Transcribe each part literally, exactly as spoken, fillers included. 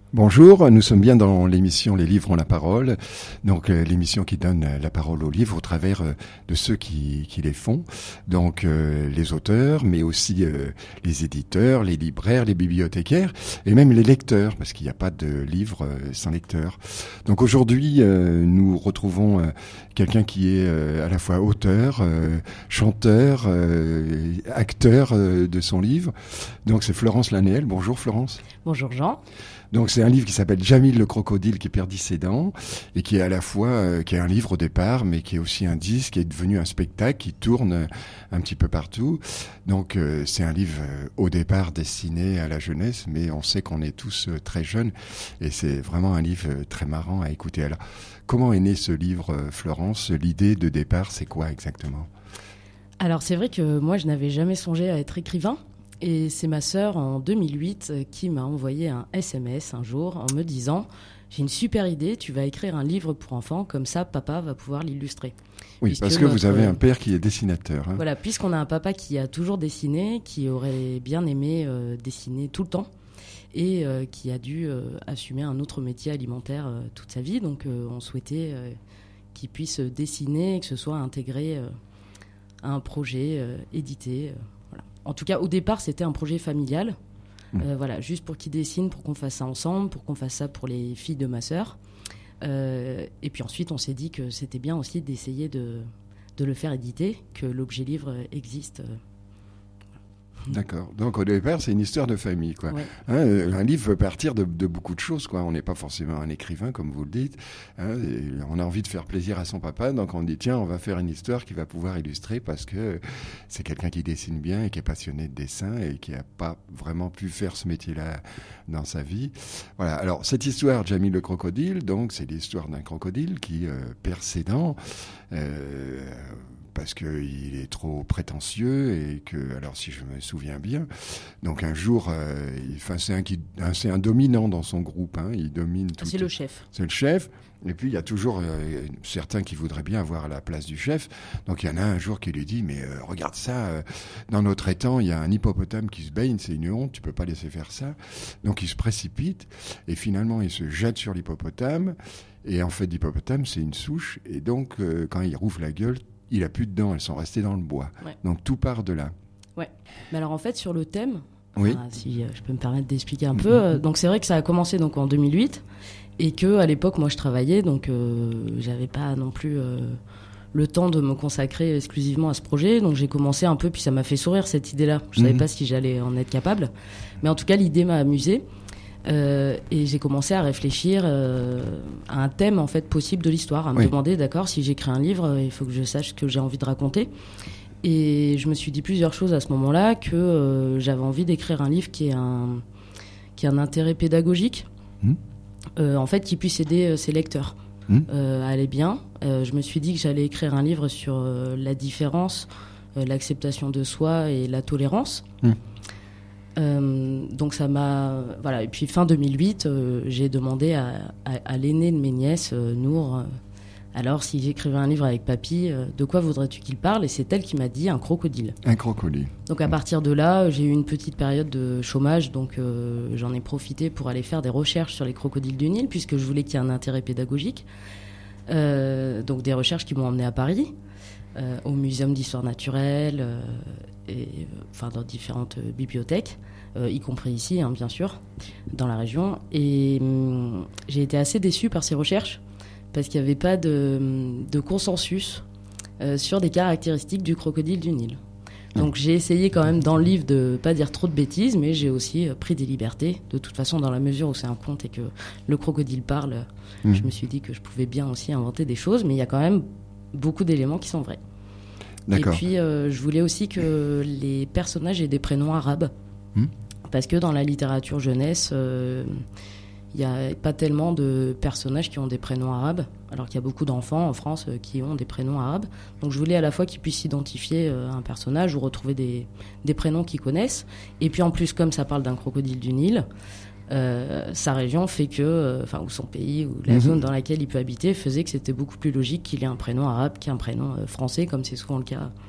Bonjour, nous sommes bien dans l'émission Les livres ont la parole, donc euh, l'émission qui donne euh, la parole aux livres au travers euh, de ceux qui, qui les font, donc euh, les auteurs, mais aussi euh, les éditeurs, les libraires, les bibliothécaires et même les lecteurs, parce qu'il n'y a pas de livre euh, sans lecteur. Donc aujourd'hui, euh, nous retrouvons euh, quelqu'un qui est euh, à la fois auteur, euh, chanteur, euh, acteur euh, de son livre. Donc c'est Florence Lanéel. Bonjour Florence. Bonjour Jean. Donc c'est un livre qui s'appelle Jamil le crocodile qui perdit ses dents et qui est à la fois euh, qui est un livre au départ mais qui est aussi un disque qui est devenu un spectacle qui tourne euh, un petit peu partout. Donc euh, c'est un livre euh, au départ destiné à la jeunesse, mais on sait qu'on est tous euh, très jeunes et c'est vraiment un livre euh, très marrant à écouter. Alors comment est né ce livre, euh, Florence? L'idée de départ, c'est quoi exactement? Alors c'est vrai que moi je n'avais jamais songé à être écrivain. Et c'est ma sœur en deux mille huit qui m'a envoyé un S M S un jour en me disant « J'ai une super idée, tu vas écrire un livre pour enfants, comme ça papa va pouvoir l'illustrer. » Oui, puisque parce que notre... vous avez un père qui est dessinateur. Hein. Voilà, puisqu'on a un papa qui a toujours dessiné, qui aurait bien aimé euh, dessiner tout le temps et euh, qui a dû euh, assumer un autre métier alimentaire euh, toute sa vie. Donc euh, on souhaitait euh, qu'il puisse dessiner et que ce soit intégré euh, à un projet euh, édité. Euh, En tout cas, au départ, c'était un projet familial. Mmh. Euh, voilà, juste pour qu'il dessine, pour qu'on fasse ça ensemble, pour qu'on fasse ça pour les filles de ma sœur. Euh, et puis ensuite, on s'est dit que c'était bien aussi d'essayer de, de le faire éditer, que l'objet livre existe. D'accord. Donc au départ, c'est une histoire de famille, quoi. Ouais. Hein, un livre peut partir de, de beaucoup de choses, quoi. On n'est pas forcément un écrivain, comme vous le dites. Hein, on a envie de faire plaisir à son papa, donc on dit tiens, on va faire une histoire qui va pouvoir illustrer parce que c'est quelqu'un qui dessine bien et qui est passionné de dessin et qui n'a pas vraiment pu faire ce métier-là dans sa vie. Voilà. Alors cette histoire, Jamil le crocodile, donc c'est l'histoire d'un crocodile qui euh, perd ses dents. Euh, parce qu'il est trop prétentieux et que, alors si je me souviens bien, donc un jour, euh, il, enfin, c'est, un qui, un, c'est un dominant dans son groupe, hein, il domine tout. C'est le chef. C'est le chef, et puis il y a toujours euh, certains qui voudraient bien avoir la place du chef, donc il y en a un jour qui lui dit, mais euh, regarde ça, euh, dans notre étang, il y a un hippopotame qui se baigne, c'est une honte, tu peux pas laisser faire ça. Donc il se précipite, et finalement il se jette sur l'hippopotame, et en fait l'hippopotame c'est une souche, et donc euh, quand il rouvre la gueule, il a plus de dents, elles sont restées dans le bois. Ouais. Donc tout part de là. Ouais. Mais alors en fait sur le thème, oui. enfin, si euh, je peux me permettre d'expliquer un mmh. peu, euh, donc c'est vrai que ça a commencé donc en deux mille huit et que à l'époque moi je travaillais, donc euh, j'avais pas non plus euh, le temps de me consacrer exclusivement à ce projet, donc j'ai commencé un peu, puis ça m'a fait sourire cette idée-là. Je mmh. savais pas si j'allais en être capable, mais en tout cas l'idée m'a amusée. Euh, et j'ai commencé à réfléchir euh, à un thème en fait possible de l'histoire, à me oui. demander d'accord, si j'écris un livre, euh, il faut que je sache ce que j'ai envie de raconter. Et je me suis dit plusieurs choses à ce moment-là, que euh, j'avais envie d'écrire un livre qui ait un, qui ait un intérêt pédagogique, mmh. euh, en fait qui puisse aider euh, ses lecteurs mmh. euh, à aller bien. Euh, je me suis dit que j'allais écrire un livre sur euh, la différence, euh, l'acceptation de soi et la tolérance. Mmh. Euh, donc ça m'a voilà, et puis fin deux mille huit euh, j'ai demandé à, à, à l'aînée de mes nièces, euh, Nour, euh, alors si j'écrivais un livre avec papy, euh, de quoi voudrais-tu qu'il parle? Et c'est elle qui m'a dit un crocodile. Un crocodile. Donc à partir de là, j'ai eu une petite période de chômage, donc euh, j'en ai profité pour aller faire des recherches sur les crocodiles du Nil, puisque je voulais qu'il y ait un intérêt pédagogique. Euh, donc des recherches qui m'ont emmené à Paris, euh, au Muséum d'histoire naturelle, euh, et, euh, enfin dans différentes euh, bibliothèques, euh, y compris ici, hein, bien sûr, dans la région. Et hum, j'ai été assez déçue par ces recherches, parce qu'il n'y avait pas de, de consensus euh, sur des caractéristiques du crocodile du Nil. Donc j'ai essayé quand même dans le livre de ne pas dire trop de bêtises, mais j'ai aussi euh, pris des libertés. De toute façon, dans la mesure où c'est un conte et que le crocodile parle, mmh. je me suis dit que je pouvais bien aussi inventer des choses, mais il y a quand même beaucoup d'éléments qui sont vrais. D'accord. Et puis euh, je voulais aussi que les personnages aient des prénoms arabes, mmh. parce que dans la littérature jeunesse, euh, il n'y a pas tellement de personnages qui ont des prénoms arabes, alors qu'il y a beaucoup d'enfants en France qui ont des prénoms arabes. Donc je voulais à la fois qu'ils puissent s'identifier à un personnage ou retrouver des, des prénoms qu'ils connaissent. Et puis en plus, comme ça parle d'un crocodile du Nil, euh, sa région fait que, enfin, euh, ou son pays, ou la mmh. zone dans laquelle il peut habiter, faisait que c'était beaucoup plus logique qu'il ait un prénom arabe qu'un prénom euh, français, comme c'est souvent le cas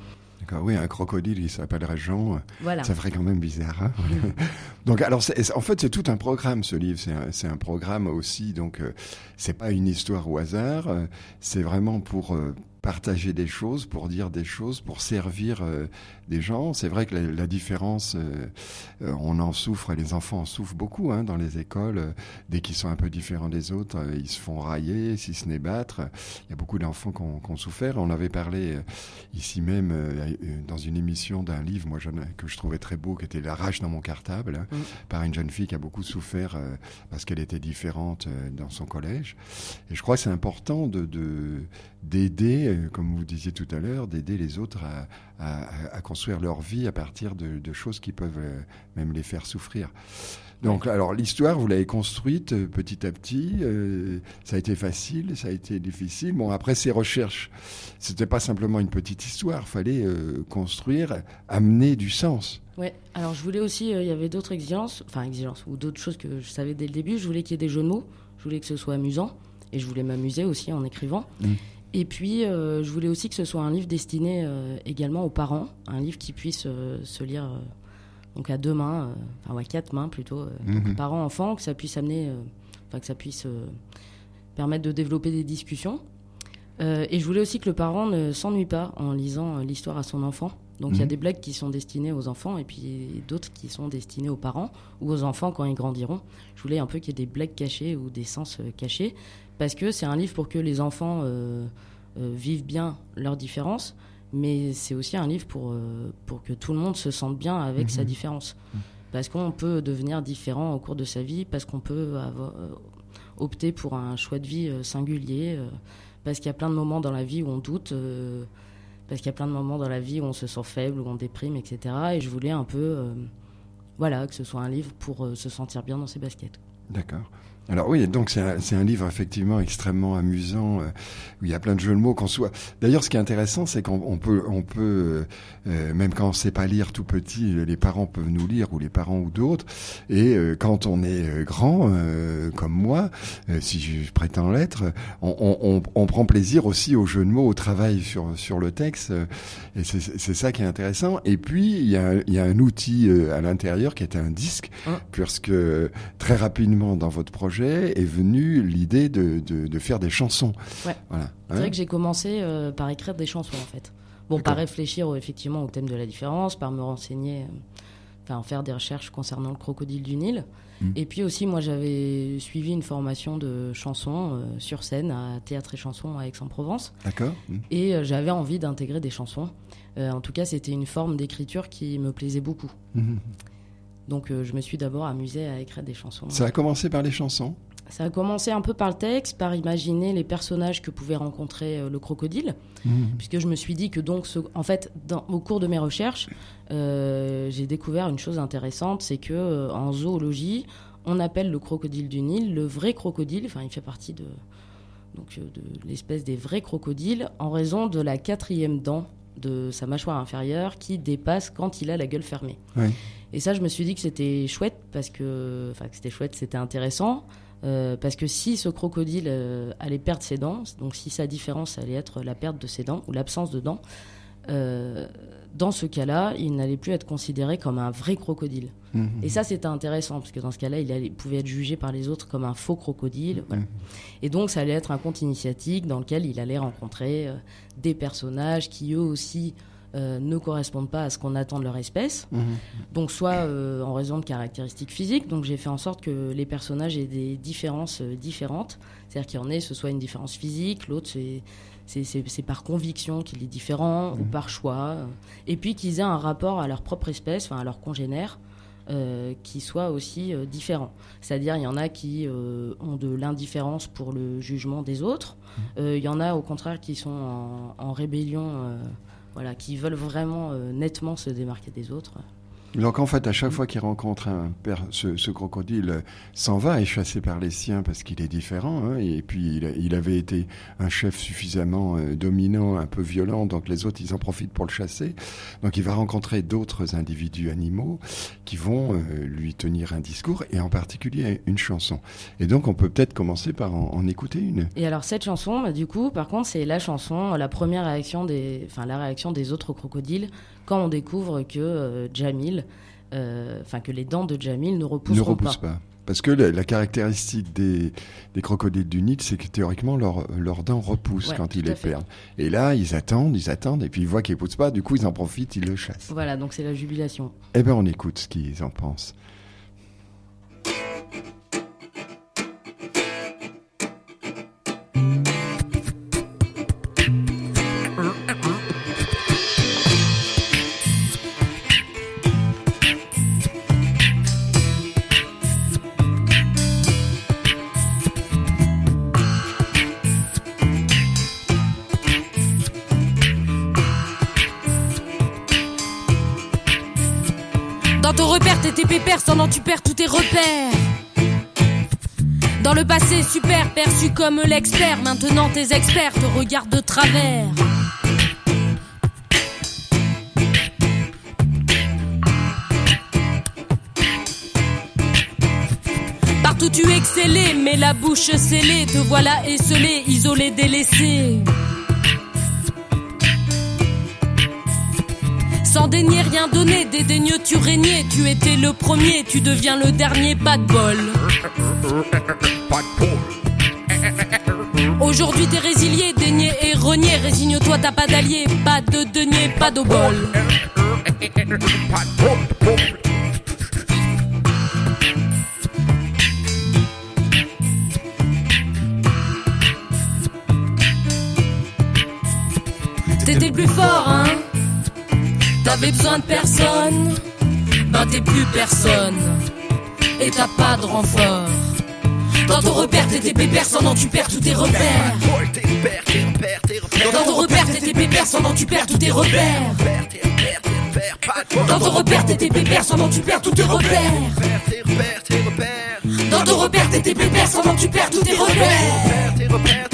D'accord, oui, un crocodile qui s'appellerait Jean, voilà. Ça ferait quand même bizarre. Hein. Donc, alors, c'est, en fait, c'est tout un programme, ce livre. C'est un, c'est un programme aussi, donc, euh, c'est pas une histoire au hasard. Euh, c'est vraiment pour euh, partager des choses, pour dire des choses, pour servir euh, des gens. C'est vrai que la, la différence, euh, euh, on en souffre, les enfants en souffrent beaucoup hein, dans les écoles. Euh, dès qu'ils sont un peu différents des autres, euh, ils se font railler, si ce n'est battre. Il y a beaucoup d'enfants qui ont, qui ont souffert. On avait parlé euh, ici même euh, dans une émission d'un livre moi, je, que je trouvais très beau, qui était La rage dans mon cartable, hein, mmh. par une jeune fille qui a beaucoup souffert euh, parce qu'elle était différente euh, dans son collège. Et je crois que c'est important de, de, d'aider, euh, comme vous disiez tout à l'heure, d'aider les autres à, à, à construire leur vie à partir de, de choses qui peuvent euh, même les faire souffrir. Donc, alors, l'histoire, vous l'avez construite euh, petit à petit. Euh, ça a été facile, ça a été difficile. Bon, après, ces recherches, c'était pas simplement une petite histoire. Il fallait euh, construire, amener du sens. Ouais. Alors, je voulais aussi, il euh, y avait d'autres exigences, enfin, exigences, ou d'autres choses que je savais dès le début. Je voulais qu'il y ait des jeux de mots. Je voulais que ce soit amusant. Et je voulais m'amuser aussi en écrivant. Mmh. Et puis, euh, je voulais aussi que ce soit un livre destiné euh, également aux parents. Un livre qui puisse euh, se lire... Euh, donc à deux mains, euh, enfin ou à quatre mains plutôt, euh, mmh. donc parents-enfants, que ça puisse amener, euh, enfin que ça puisse euh, permettre de développer des discussions. Euh, et je voulais aussi que le parent ne s'ennuie pas en lisant euh, l'histoire à son enfant. Donc il mmh. y a des blagues qui sont destinées aux enfants et puis d'autres qui sont destinées aux parents ou aux enfants quand ils grandiront. Je voulais un peu qu'il y ait des blagues cachées ou des sens euh, cachés, parce que c'est un livre pour que les enfants euh, euh, vivent bien leurs différences. Mais c'est aussi un livre pour, euh, pour que tout le monde se sente bien avec mmh. sa différence. Mmh. Parce qu'on peut devenir différent au cours de sa vie, parce qu'on peut avoir, euh, opter pour un choix de vie euh, singulier, euh, parce qu'il y a plein de moments dans la vie où on doute, euh, parce qu'il y a plein de moments dans la vie où on se sent faible, où on déprime, et cetera. Et je voulais un peu euh, voilà, que ce soit un livre pour euh, se sentir bien dans ses baskets. D'accord. Alors oui, donc c'est un, c'est un livre effectivement extrêmement amusant, euh, où il y a plein de jeux de mots qu'on soit. D'ailleurs, ce qui est intéressant, c'est qu'on on peut, on peut euh, même quand on ne sait pas lire tout petit, les parents peuvent nous lire, ou les parents ou d'autres. Et euh, quand on est grand, euh, comme moi, euh, si je prétends l'être, on, on, on prend plaisir aussi aux jeux de mots, au travail sur sur le texte. Euh, et c'est, c'est ça qui est intéressant. Et puis il y a, il y a un outil euh, à l'intérieur qui est un disque, hein. Puisque très rapidement dans votre projet est venue l'idée de, de, de faire des chansons. Ouais. Voilà. Hein. C'est vrai que j'ai commencé euh, par écrire des chansons, en fait. Bon, D'accord. Par réfléchir effectivement au thème de la différence, par me renseigner, euh, enfin faire des recherches concernant le crocodile du Nil. Mmh. Et puis aussi, moi, j'avais suivi une formation de chansons euh, sur scène à Théâtre et Chansons à Aix-en-Provence. D'accord. Mmh. Et euh, j'avais envie d'intégrer des chansons. Euh, en tout cas, c'était une forme d'écriture qui me plaisait beaucoup. Mmh. Donc, euh, je me suis d'abord amusée à écrire des chansons. Ça a commencé par les chansons ? Ça a commencé un peu par le texte, par imaginer les personnages que pouvait rencontrer euh, le crocodile. Mmh. Puisque je me suis dit que, donc, ce, en fait, dans, au cours de mes recherches, euh, j'ai découvert une chose intéressante, c'est que euh, en zoologie, on appelle le crocodile du Nil le vrai crocodile. Enfin, il fait partie de, donc, de l'espèce des vrais crocodiles en raison de la quatrième dent de sa mâchoire inférieure qui dépasse quand il a la gueule fermée. Oui. Et ça, je me suis dit que c'était chouette parce que, enfin, que c'était chouette, c'était intéressant euh, parce que si ce crocodile euh, allait perdre ses dents, donc si sa différence allait être la perte de ses dents ou l'absence de dents, euh, dans ce cas-là, il n'allait plus être considéré comme un vrai crocodile. Mmh. Et ça, c'était intéressant parce que dans ce cas-là, il, allait, il pouvait être jugé par les autres comme un faux crocodile. Mmh. Voilà. Et donc, ça allait être un conte initiatique dans lequel il allait rencontrer euh, des personnages qui, eux aussi, Euh, ne correspondent pas à ce qu'on attend de leur espèce, mmh. donc soit euh, en raison de caractéristiques physiques. Donc j'ai fait en sorte que les personnages aient des différences euh, différentes, c'est-à-dire qu'il y en ait, ce soit une différence physique, l'autre c'est, c'est, c'est, c'est par conviction qu'il est différent, mmh. ou par choix, euh, et puis qu'ils aient un rapport à leur propre espèce, enfin à leur congénère, euh, qui soit aussi euh, différent. C'est-à-dire il y en a qui euh, ont de l'indifférence pour le jugement des autres, mmh. euh, il y en a au contraire qui sont en, en rébellion, euh, voilà, qui veulent vraiment euh, nettement se démarquer des autres. Donc en fait, à chaque fois qu'il rencontre un père, ce, ce crocodile s'en va, est chassé par les siens parce qu'il est différent. Hein, et puis il, il avait été un chef suffisamment euh, dominant, un peu violent, donc les autres ils en profitent pour le chasser. Donc il va rencontrer d'autres individus animaux qui vont euh, lui tenir un discours et en particulier une chanson. Et donc on peut peut-être commencer par en, en écouter une. Et alors cette chanson, bah, du coup, par contre, c'est la chanson, la première réaction des, enfin la réaction des autres crocodiles quand on découvre que euh, Djamil, enfin euh, que les dents de Djamil ne repoussent ne repoussent pas. pas. Parce que la, la caractéristique des, des crocodiles du Nil, c'est que théoriquement leurs leurs dents repoussent ouais, quand ils les fait. perdent. Et là, ils attendent, ils attendent, et puis ils voient qu'ils ne poussent pas. Du coup, ils en profitent, ils le chassent. Voilà, donc c'est la jubilation. Eh bien, on écoute ce qu'ils en pensent. Dans ton repère, t'es tes pépères, sans tu perds tous tes repères. Dans le passé, super, perçu comme l'expert. Maintenant, tes experts te regardent de travers. Partout tu excellais, mais la bouche scellée. Te voilà esselé, isolé, délaissé. Sans daigner rien donner, dédaigneux tu régnais. Tu étais le premier, tu deviens le dernier, pas de bol. Aujourd'hui t'es résilié, daigné et renié. Résigne-toi, t'as pas d'allié, pas de denier, pas d'obol. T'étais le plus fort, hein. T'avais besoin de personne, ben t'es plus personne. Et t'as pas de renfort. Dans ton repère, t'es tes pépères, sans non tu perds tous tes repères. Dans ton repère, t'es tes pépères, sans non tu perds tous tes repères. Dans ton repère, t'es tes pépères, sans non tu perds tous tes repères. Dans ton repère, t'es tes pépères, sans non tu perds tous tes repères.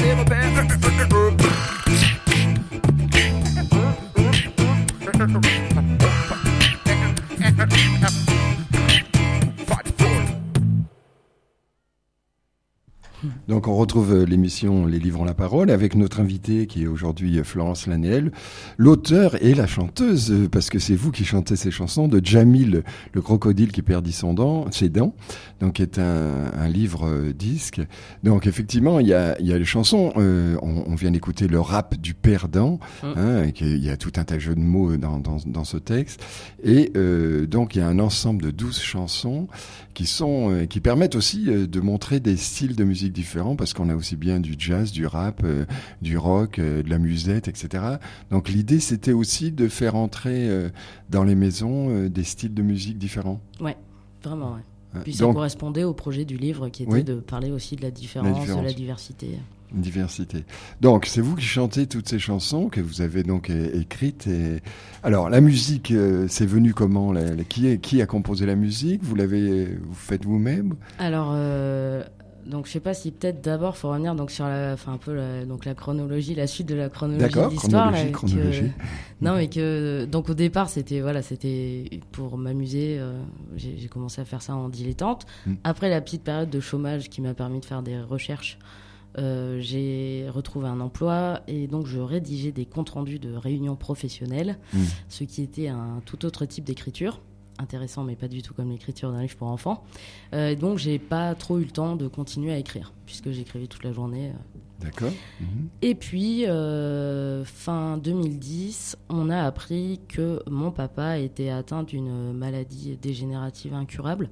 Donc on retrouve l'émission Les Livres ont la parole avec notre invitée qui est aujourd'hui Florence Lanéel, l'auteur et la chanteuse, parce que c'est vous qui chantez ces chansons, de Djamil, le crocodile qui perdit son dent, ses dents, donc qui est un, un livre euh, disque. Donc effectivement il y a, il y a les chansons, euh, on, on vient d'écouter le rap du perdant, mmh. hein, qui, il y a tout un tas de jeux de mots dans, dans, dans ce texte, et euh, donc il y a un ensemble de douze chansons qui sont euh, qui permettent aussi euh, de montrer des styles de musique différents, parce qu'on a aussi bien du jazz, du rap, euh, du rock, euh, de la musette, et cetera. Donc l'idée, c'était aussi de faire entrer euh, dans les maisons euh, des styles de musique différents. Ouais, vraiment, ouais. Puis Donc, ça correspondait au projet du livre qui était oui, de parler aussi de la différence, la différence. de la diversité. Une diversité. Donc, c'est vous qui chantez toutes ces chansons que vous avez donc é- écrites. Et... Alors, la musique, euh, c'est venu comment la, la, qui, est, qui a composé la musique? Vous l'avez, vous faites vous-même? Alors, euh, donc je sais pas si peut-être d'abord faut revenir donc sur la, enfin un peu la, donc la chronologie, la suite de la chronologie D'accord, de l'histoire. chronologie, là, chronologie. Que, non, mais que donc au départ c'était voilà, c'était pour m'amuser. Euh, j'ai, j'ai commencé à faire ça en dilettante. Mm. Après la petite période de chômage qui m'a permis de faire des recherches. Euh, j'ai retrouvé un emploi et donc je rédigeais des comptes rendus de réunions professionnelles, mmh. ce qui était un tout autre type d'écriture, intéressant mais pas du tout comme l'écriture d'un livre pour enfants. Euh, et donc j'ai pas trop eu le temps de continuer à écrire puisque j'écrivais toute la journée. D'accord. Mmh. Et puis euh, fin deux mille dix, on a appris que mon papa était atteint d'une maladie dégénérative incurable.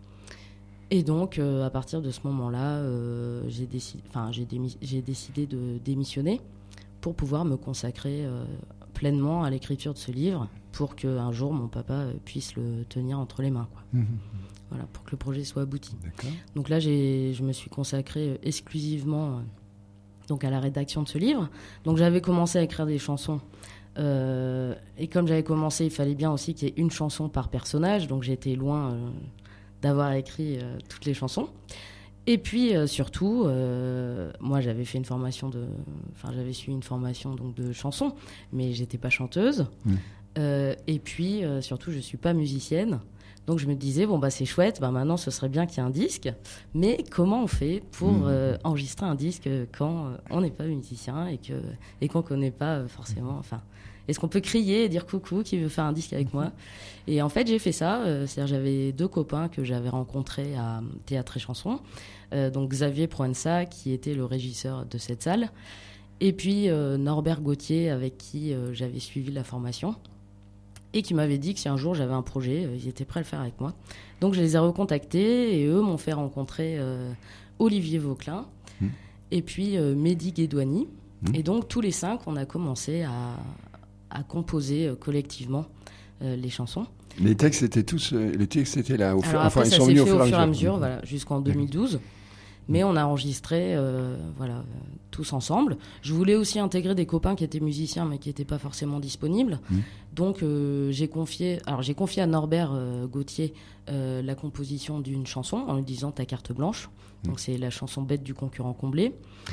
Et donc, euh, à partir de ce moment-là, euh, j'ai, décid... enfin, j'ai, démi... j'ai décidé de démissionner pour pouvoir me consacrer euh, pleinement à l'écriture de ce livre pour qu'un jour, mon papa puisse le tenir entre les mains, quoi. Mmh. Voilà, pour que le projet soit abouti. D'accord. Donc là, j'ai... je me suis consacrée exclusivement euh, donc à la rédaction de ce livre. Donc, j'avais commencé à écrire des chansons Euh, et comme j'avais commencé, il fallait bien aussi qu'il y ait une chanson par personnage, donc j'étais loin euh, d'avoir écrit euh, toutes les chansons. Et puis euh, surtout, euh, moi j'avais fait une formation de, enfin j'avais suivi une formation donc de chanson, mais j'étais pas chanteuse. Mmh. Euh, et puis euh, surtout, je suis pas musicienne. Donc je me disais, bon, bah, c'est chouette, bah, maintenant ce serait bien qu'il y ait un disque, mais comment on fait pour mmh. euh, enregistrer un disque quand euh, on n'est pas musicien et, que, et qu'on ne connaît pas euh, forcément, enfin, est-ce qu'on peut crier et dire coucou, qui veut faire un disque avec moi? Et en fait, j'ai fait ça, euh, c'est-à-dire j'avais deux copains que j'avais rencontrés à Théâtre et Chanson, euh, donc Xavier Proença, qui était le régisseur de cette salle, et puis euh, Norbert Gauthier, avec qui euh, j'avais suivi la formation, et qui m'avait dit que si un jour j'avais un projet, ils étaient prêts à le faire avec moi. Donc je les ai recontactés et eux m'ont fait rencontrer euh, Olivier Vauquelin mmh. et puis euh, Mehdi Guédouani. Mmh. Et donc tous les cinq, on a commencé à, à composer euh, collectivement euh, les chansons. Les textes étaient tous, euh, les textes étaient là au fur, Alors après, enfin, ça ils sont s'est venus fait au fur au et fur et à mesure, mesure, voilà, jusqu'en deux mille douze. Mais on a enregistré, euh, voilà, tous ensemble. Je voulais aussi intégrer des copains qui étaient musiciens, mais qui n'étaient pas forcément disponibles. Mmh. Donc, euh, j'ai confié, alors j'ai confié à Norbert euh, Gauthier euh, la composition d'une chanson en lui disant ta carte blanche. Mmh. Donc, c'est la chanson bête du concurrent comblé.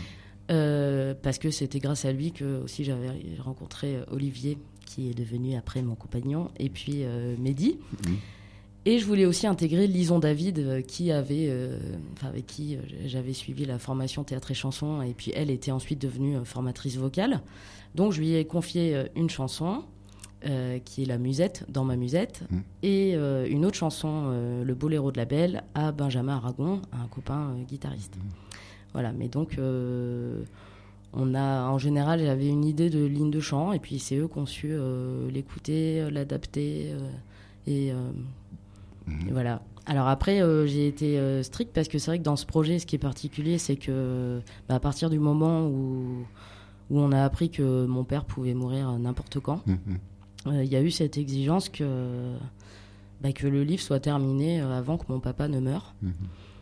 Euh, parce que c'était grâce à lui que aussi j'avais rencontré Olivier, qui est devenu après mon compagnon, et puis euh, Mehdi. Mmh. Et je voulais aussi intégrer Lison David, euh, qui avait, euh, enfin, avec qui euh, j'avais suivi la formation théâtre et chanson, et puis elle était ensuite devenue euh, formatrice vocale. Donc je lui ai confié euh, une chanson, euh, qui est La Musette, dans ma musette, mmh. et euh, une autre chanson, euh, Le Boléro de la Belle, à Benjamin Aragon, un copain euh, guitariste. Mmh. Voilà, mais donc euh, on a, en général, j'avais une idée de ligne de chant, et puis c'est eux qui ont su euh, l'écouter, l'adapter, euh, et... Euh, Mmh. Et voilà. Alors après, euh, j'ai été euh, stricte parce que c'est vrai que dans ce projet, ce qui est particulier, c'est que bah, à partir du moment où, où on a appris que mon père pouvait mourir n'importe quand, il mmh. euh, y a eu cette exigence que, bah, que le livre soit terminé avant que mon papa ne meure. Mmh.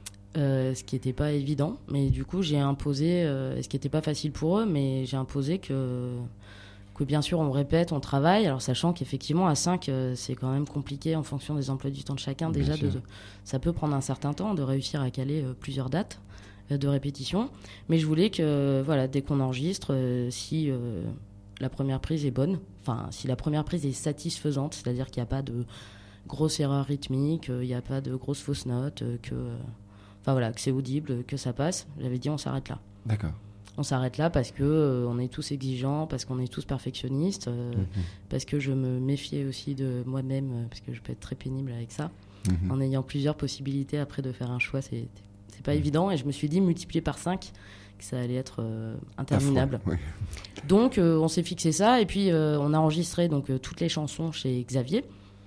Euh, ce qui n'était pas évident. Mais du coup, j'ai imposé, euh, ce qui n'était pas facile pour eux, mais j'ai imposé que... que bien sûr on répète, on travaille, alors sachant qu'effectivement à cinq euh, c'est quand même compliqué en fonction des emplois du temps de chacun, déjà de, ça peut prendre un certain temps de réussir à caler euh, plusieurs dates euh, de répétition, mais je voulais que voilà, dès qu'on enregistre, euh, si euh, la première prise est bonne, enfin si la première prise est satisfaisante, c'est-à-dire qu'il n'y a pas de grosses erreurs rythmiques, il euh, n'y a pas de grosses fausses notes, euh, que, enfin euh, voilà, que c'est audible, que ça passe, j'avais dit on s'arrête là. D'accord. On s'arrête là parce que euh, on est tous exigeants, parce qu'on est tous perfectionnistes, euh, mmh. parce que je me méfiais aussi de moi-même, euh, parce que je peux être très pénible avec ça. Mmh. En ayant plusieurs possibilités après de faire un choix, c'est, c'est pas mmh. évident. Et je me suis dit, multiplié par cinq, que ça allait être euh, interminable. Oui. Donc euh, on s'est fixé ça, et puis euh, on a enregistré donc, euh, toutes les chansons chez Xavier.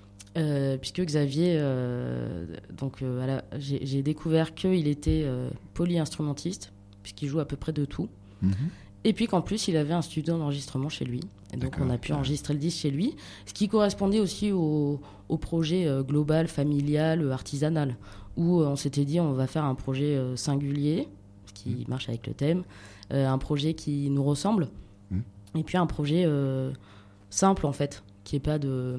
Euh, puisque Xavier, euh, donc, euh, la, j'ai, j'ai découvert qu'il était euh, polyinstrumentiste, puisqu'il joue à peu près de tout. Mmh. Et puis qu'en plus, il avait un studio d'enregistrement chez lui. Et donc, D'accord, on a pu enregistrer le disque chez lui, ce qui correspondait aussi au, au projet euh, global, familial, euh, artisanal, où euh, on s'était dit, on va faire un projet euh, singulier, qui mmh. marche avec le thème, euh, un projet qui nous ressemble, mmh. et puis un projet euh, simple, en fait, qui n'est pas de,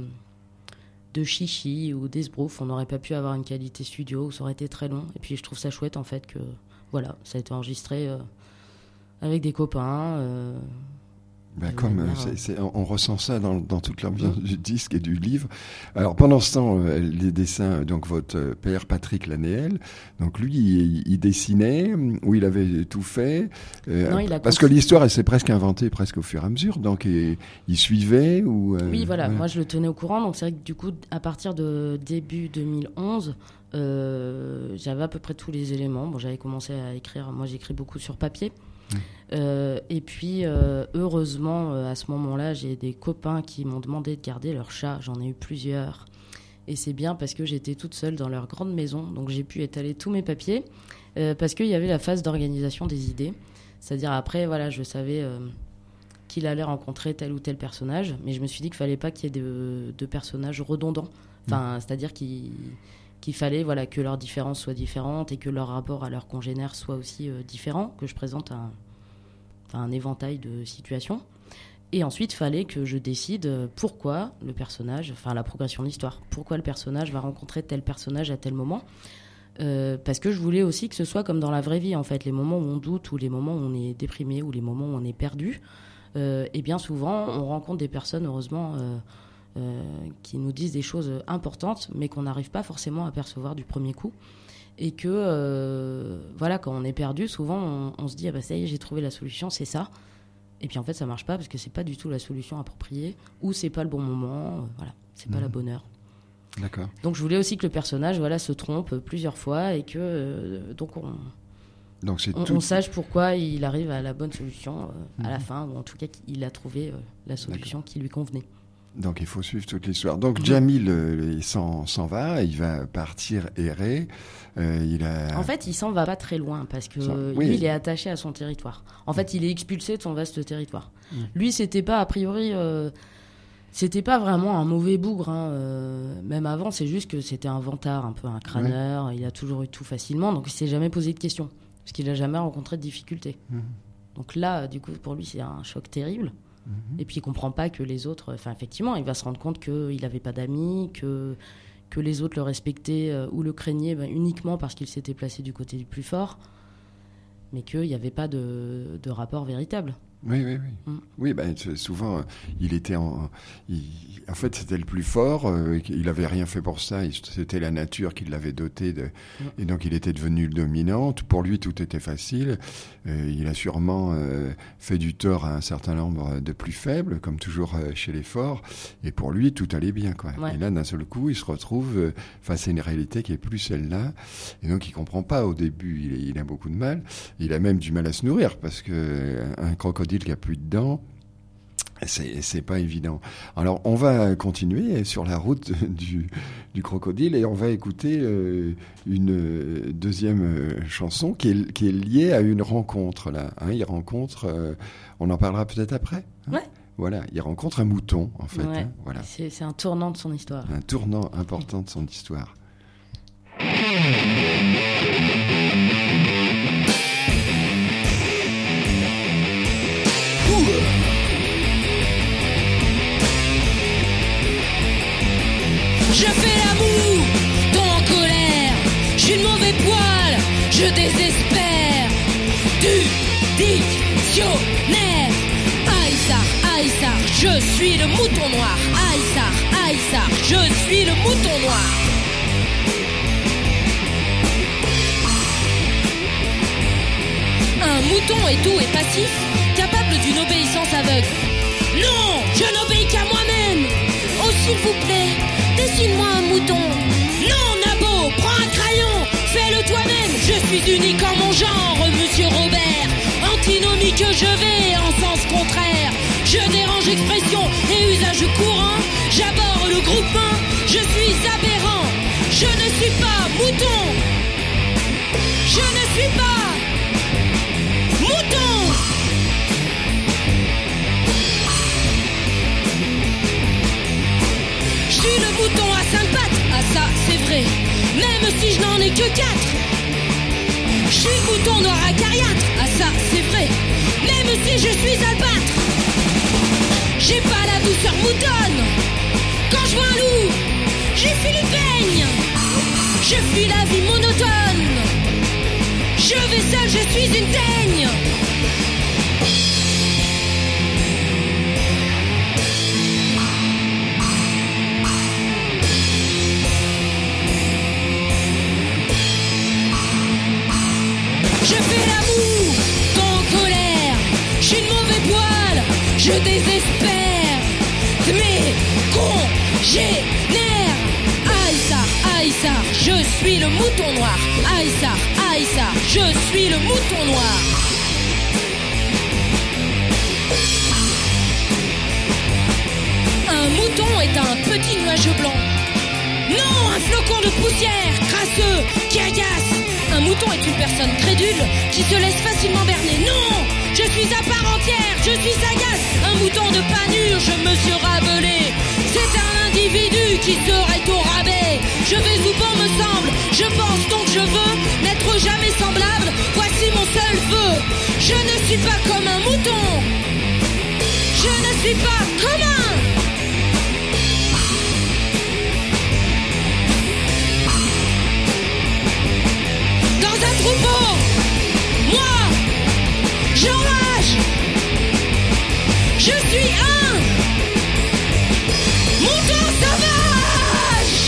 de chichi ou d'esbrouf. On n'aurait pas pu avoir une qualité studio, ça aurait été très long. Et puis, je trouve ça chouette, en fait, que... Voilà, ça a été enregistré euh, avec des copains. Euh, ben comme manière, c'est, c'est, on, on ressent ça dans, dans toute l'ambiance mmh. du disque et du livre. Alors pendant ce temps, euh, les dessins, donc votre père Patrick Lanéel, donc lui, il, il dessinait, ou il avait tout fait. Euh, non, il a parce conçu... que l'histoire, elle s'est presque inventée presque au fur et à mesure. Donc il, il suivait ou. Euh, oui, voilà. Ouais. Moi, je le tenais au courant. Donc c'est vrai que du coup, à partir de début deux mille onze. Euh, j'avais à peu près tous les éléments. Bon, j'avais commencé à écrire. Moi, j'écris beaucoup sur papier. Mmh. Euh, et puis, euh, heureusement, euh, à ce moment-là, j'ai des copains qui m'ont demandé de garder leur chat. J'en ai eu plusieurs. Et c'est bien parce que j'étais toute seule dans leur grande maison. Donc, j'ai pu étaler tous mes papiers. Euh, parce qu'il y avait la phase d'organisation des idées. C'est-à-dire, après, voilà, je savais euh, qu'il allait rencontrer tel ou tel personnage. Mais je me suis dit qu'il ne fallait pas qu'il y ait de, de personnages redondants. Enfin, mmh. c'est-à-dire qu'ils... qu'il fallait voilà, que leurs différences soient différentes et que leur rapport à leurs congénères soit aussi euh, différent, que je présente un, un éventail de situations. Et ensuite, il fallait que je décide pourquoi le personnage, enfin la progression de l'histoire, pourquoi le personnage va rencontrer tel personnage à tel moment. Euh, parce que je voulais aussi que ce soit comme dans la vraie vie, en fait, les moments où on doute, ou les moments où on est déprimé, ou les moments où on est perdu. Euh, et bien souvent, on rencontre des personnes, heureusement, euh, euh, qui nous disent des choses importantes, mais qu'on n'arrive pas forcément à percevoir du premier coup. Et que, euh, voilà, quand on est perdu, souvent, on, on se dit, ah bah ça y est, j'ai trouvé la solution, c'est ça. Et puis en fait, ça marche pas parce que c'est pas du tout la solution appropriée, ou c'est pas le bon moment, euh, voilà, c'est pas mmh. la bonne heure. D'accord. Donc je voulais aussi que le personnage, voilà, se trompe plusieurs fois et que euh, donc on, donc c'est on, tout... on sache pourquoi il arrive à la bonne solution euh, mmh. à la fin, ou en tout cas qu'il a trouvé euh, la solution D'accord. qui lui convenait. Donc il faut suivre toute l'histoire. Donc mmh. Jamil euh, il s'en, s'en va, il va partir errer. Euh, il a... En fait, il s'en va pas très loin parce que Sans... lui, oui. il est attaché à son territoire. En mmh. fait, il est expulsé de son vaste territoire. Mmh. Lui, c'était pas a priori, euh, c'était pas vraiment un mauvais bougre. Hein, euh, même avant, c'est juste que c'était un vantard, un peu un crâneur. Ouais. Il a toujours eu tout facilement, donc il s'est jamais posé de questions parce qu'il a jamais rencontré de difficultés. Mmh. Donc là, du coup, pour lui, c'est un choc terrible. Mmh. Et puis il comprend pas que les autres, enfin effectivement, il va se rendre compte qu'il n'avait pas d'amis, que, que les autres le respectaient euh, ou le craignaient ben, uniquement parce qu'il s'était placé du côté du plus fort, mais qu'il n'y avait pas de, de rapport véritable. Oui, oui, oui. Mm. Oui, ben, souvent, il était en... Il, en fait, c'était le plus fort. Euh, il n'avait rien fait pour ça. Il, c'était la nature qui l'avait doté. De, mm. Et donc, il était devenu le dominant. Pour lui, tout était facile. Euh, il a sûrement euh, fait du tort à un certain nombre de plus faibles, comme toujours euh, chez les forts. Et pour lui, tout allait bien, quoi. Ouais. Et là, d'un seul coup, il se retrouve euh, face à une réalité qui n'est plus celle-là. Et donc, il ne comprend pas au début. Il, il a beaucoup de mal. Il a même du mal à se nourrir parce que un crocodile qu'il n'y a plus de dents, c'est, c'est pas évident. Alors, on va continuer sur la route du, du crocodile et on va écouter euh, une deuxième euh, chanson qui est, qui est liée à une rencontre, là. Hein, il rencontre, euh, on en parlera peut-être après. Hein. Ouais. Voilà, il rencontre un mouton, en fait. Ouais. Hein, voilà. C'est, c'est un tournant de son histoire. Un tournant important de son histoire. Je fais l'amour, ton en colère. J'ai une mauvaise poêle, je désespère. Du dictionnaire. Aïssar, Aïssar, je suis le mouton noir. Aïssar, Aïssar, je suis le mouton noir. Un mouton est doux et passif, capable d'une obéissance aveugle. Non, je n'obéis qu'à moi-même. Oh, s'il vous plaît, dessine-moi un mouton. Non, Nabo, prends un crayon, fais-le toi-même. Je suis unique en mon genre, monsieur Robert. Antinomique, je vais en sens contraire. Je dérange expression et usage courant. J'aborde le groupe un, je suis aberrant. Je ne suis pas mouton. Je ne suis pas mouton. Je suis le mouton à cinq pattes, ah ça c'est vrai, même si je n'en ai que quatre. Je suis le mouton noir acariâtre, ah ça c'est vrai, même si je suis albâtre. J'ai pas la douceur moutonne, quand je vois un loup, j'y fuis les peignes. Je fuis la vie monotone, je vais seul, je suis une teigne. Je fais l'amour, ton en colère. J'ai une mauvaise poêle, je désespère. Mes congénères. Aïssar, Aïssar, je suis le mouton noir. Aïssar, Aïssar, je suis le mouton noir. Un mouton est un petit nuage blanc. Non, un flocon de poussière crasseux qui agace. Un mouton est une personne crédule qui se laisse facilement berner. Non, je suis à part entière, je suis sagace. Un mouton de panure, je me suis rabelé. C'est un individu qui serait au rabais. Je vais où bon me semble, je pense donc je veux n'être jamais semblable. Voici mon seul vœu. Je ne suis pas comme un mouton. Je ne suis pas commun. Dans un troupeau, moi, j'enrage. Je suis un mouton sauvage.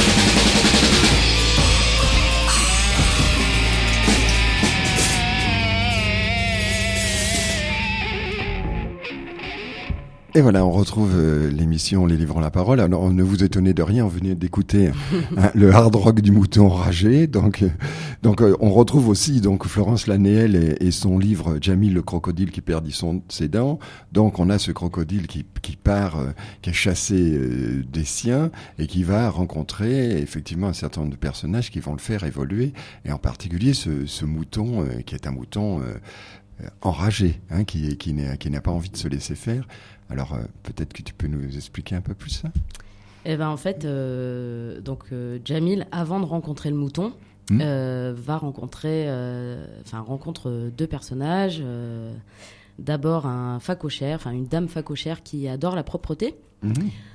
Et voilà, on retrouve euh, l'émission Les Livrons la Parole. Alors, ne vous étonnez de rien, vous venez d'écouter hein, le hard rock du mouton enragé. Donc, euh, donc euh, on retrouve aussi donc Florence Lanéel et, et son livre Jamil, le crocodile qui perdit son, ses dents. Donc, on a ce crocodile qui, qui part, euh, qui est chassé euh, des siens et qui va rencontrer effectivement un certain nombre de personnages qui vont le faire évoluer. Et en particulier ce, ce mouton euh, qui est un mouton euh, enragé, hein, qui, qui, n'est, qui n'a pas envie de se laisser faire. Alors, euh, peut-être que tu peux nous expliquer un peu plus ça ? Eh ben, en fait, euh, donc, euh, Jamil, avant de rencontrer le mouton, mmh. euh, va rencontrer, euh, enfin, rencontre deux personnages. Euh, d'abord, un phacochère, enfin, une dame phacochère qui adore la propreté. Mmh.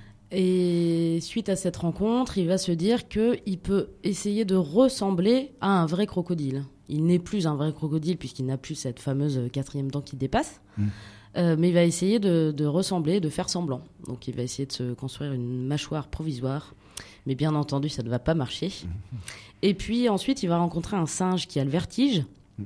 Et suite à cette rencontre, il va se dire qu'il peut essayer de ressembler à un vrai crocodile. Il n'est plus un vrai crocodile puisqu'il n'a plus cette fameuse quatrième dent qui dépasse. Mmh. Euh, mais il va essayer de, de ressembler, de faire semblant. Donc il va essayer de se construire une mâchoire provisoire. Mais bien entendu, ça ne va pas marcher. Mmh. Et puis ensuite, il va rencontrer un singe qui a le vertige. Mmh.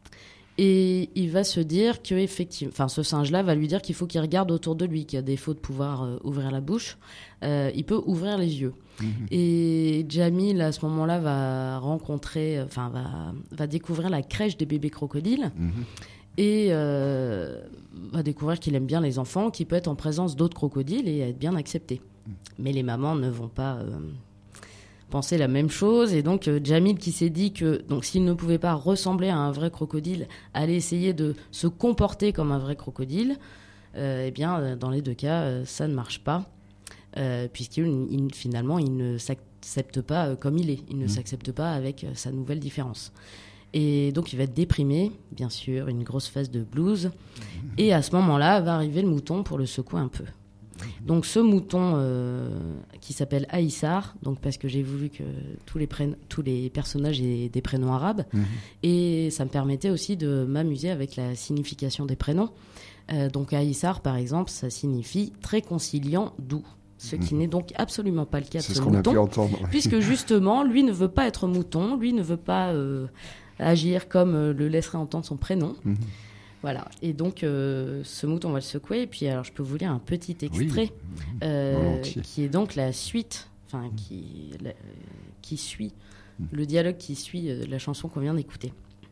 Et il va se dire que, effectivement, enfin, ce singe-là va lui dire qu'il faut qu'il regarde autour de lui, qu'il y a défaut de pouvoir euh, ouvrir la bouche. Euh, il peut ouvrir les yeux. Mmh. Et Jamil, à ce moment-là, va rencontrer, enfin, va, va découvrir la crèche des bébés crocodiles. Mmh. Et euh, va découvrir qu'il aime bien les enfants, qu'il peut être en présence d'autres crocodiles et être bien accepté. Mais les mamans ne vont pas euh, penser la même chose. Et donc, euh, Jamil qui s'est dit que donc, s'il ne pouvait pas ressembler à un vrai crocodile, allait essayer de se comporter comme un vrai crocodile, euh, eh bien, dans les deux cas, euh, ça ne marche pas. Euh, puisqu'il il, finalement, il ne s'accepte pas euh, comme il est. Il ne mmh. s'accepte pas avec euh, sa nouvelle différence. Et donc, il va être déprimé, bien sûr, une grosse phase de blues. Et à ce moment-là, va arriver le mouton pour le secouer un peu. Donc, ce mouton euh, qui s'appelle Aïssar, donc parce que j'ai voulu que tous les, pré- tous les personnages aient des prénoms arabes. Mmh. Et ça me permettait aussi de m'amuser avec la signification des prénoms. Euh, donc, Aïssar, par exemple, ça signifie très conciliant, doux. Ce qui mmh. n'est donc absolument pas le cas de C'est ce, ce mouton. qu'on a pu entendre. Puisque justement, lui ne veut pas être mouton, lui ne veut pas... Euh, agir comme euh, le laisserait entendre son prénom. Mmh. Voilà. Et donc, euh, ce mouton, on va le secouer. Et puis, alors, je peux vous lire un petit extrait oui. euh, qui est donc la suite, enfin, mmh. qui, la, qui suit, mmh. le dialogue qui suit euh, la chanson qu'on vient d'écouter.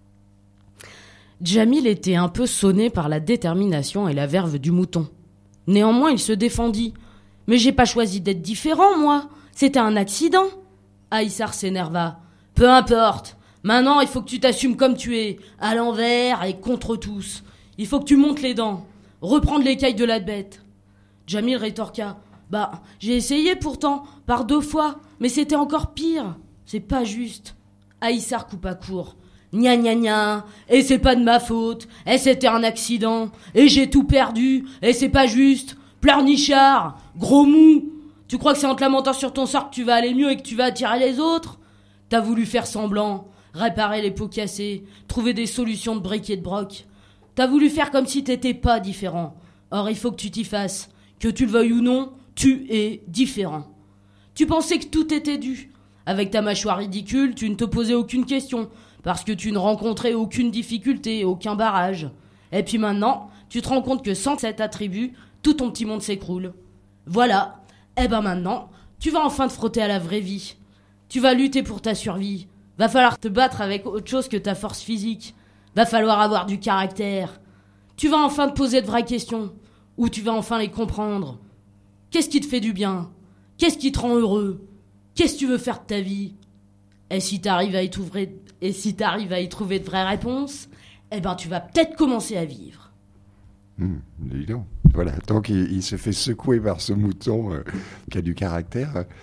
Jamil était un peu sonné par la détermination et la verve du mouton. Néanmoins, il se défendit. « Mais j'ai pas choisi d'être différent, moi. C'était un accident. » Aïssar s'énerva. « Peu importe. Maintenant, il faut que tu t'assumes comme tu es, à l'envers et contre tous. Il faut que tu montes les dents, reprendre l'écaille de la bête. » Jamil rétorqua. « Bah, j'ai essayé pourtant, par deux fois, mais c'était encore pire. C'est pas juste. » Aïssar coupa court. « Gna gna gna, et c'est pas de ma faute, et c'était un accident, et j'ai tout perdu, et c'est pas juste. Pleurnichard, gros mou. Tu crois que c'est en te lamentant sur ton sort que tu vas aller mieux et que tu vas attirer les autres ? T'as voulu faire semblant. Réparer les pots cassés, trouver des solutions de briques et de broc. T'as voulu faire comme si t'étais pas différent. Or, il faut que tu t'y fasses. Que tu le veuilles ou non, tu es différent. Tu pensais que tout était dû. Avec ta mâchoire ridicule, tu ne te posais aucune question, parce que tu ne rencontrais aucune difficulté, aucun barrage. Et puis maintenant, tu te rends compte que sans cet attribut, tout ton petit monde s'écroule. Voilà. Eh ben maintenant, tu vas enfin te frotter à la vraie vie. Tu vas lutter pour ta survie. Va falloir te battre avec autre chose que ta force physique. Va falloir avoir du caractère. Tu vas enfin te poser de vraies questions. Ou tu vas enfin les comprendre. Qu'est-ce qui te fait du bien ? Qu'est-ce qui te rend heureux ? Qu'est-ce que tu veux faire de ta vie ? Et si t'arrives à y trouver, et si t'arrives à y trouver de vraies réponses, eh ben tu vas peut-être commencer à vivre. Mmh, dis donc. Voilà, donc il, il se fait secouer par ce mouton euh, qui a du caractère.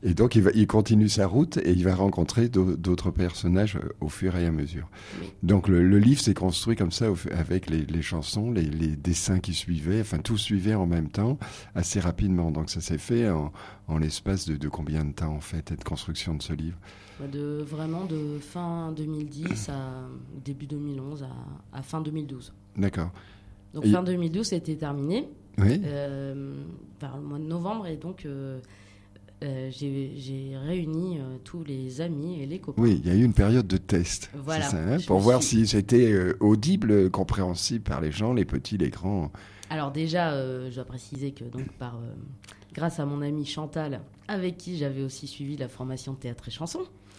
Et donc, il, va, il continue sa route et il va rencontrer d'autres personnages au fur et à mesure. Oui. Donc, le, le livre s'est construit comme ça avec les, les chansons, les, les dessins qui suivaient, enfin, tout suivait en même temps, assez rapidement. Donc, ça s'est fait en, en l'espace de, de combien de temps, en fait, cette construction de ce livre? de, Vraiment de fin deux mille dix à début deux mille onze à, à fin deux mille douze. D'accord. Donc, et... fin deux mille douze, c'était terminé. Oui. Euh, par le mois de novembre, et donc... Euh, Euh, j'ai, j'ai réuni euh, tous les amis et les copains. Oui, il y a eu une période de test, voilà. c'est ça, hein, pour voir suis... si c'était euh, audible, compréhensible par les gens, les petits, les grands. Alors déjà, euh, je dois préciser que donc, par, euh, grâce à mon amie Chantal, avec qui j'avais aussi suivi la formation de théâtre et chanson,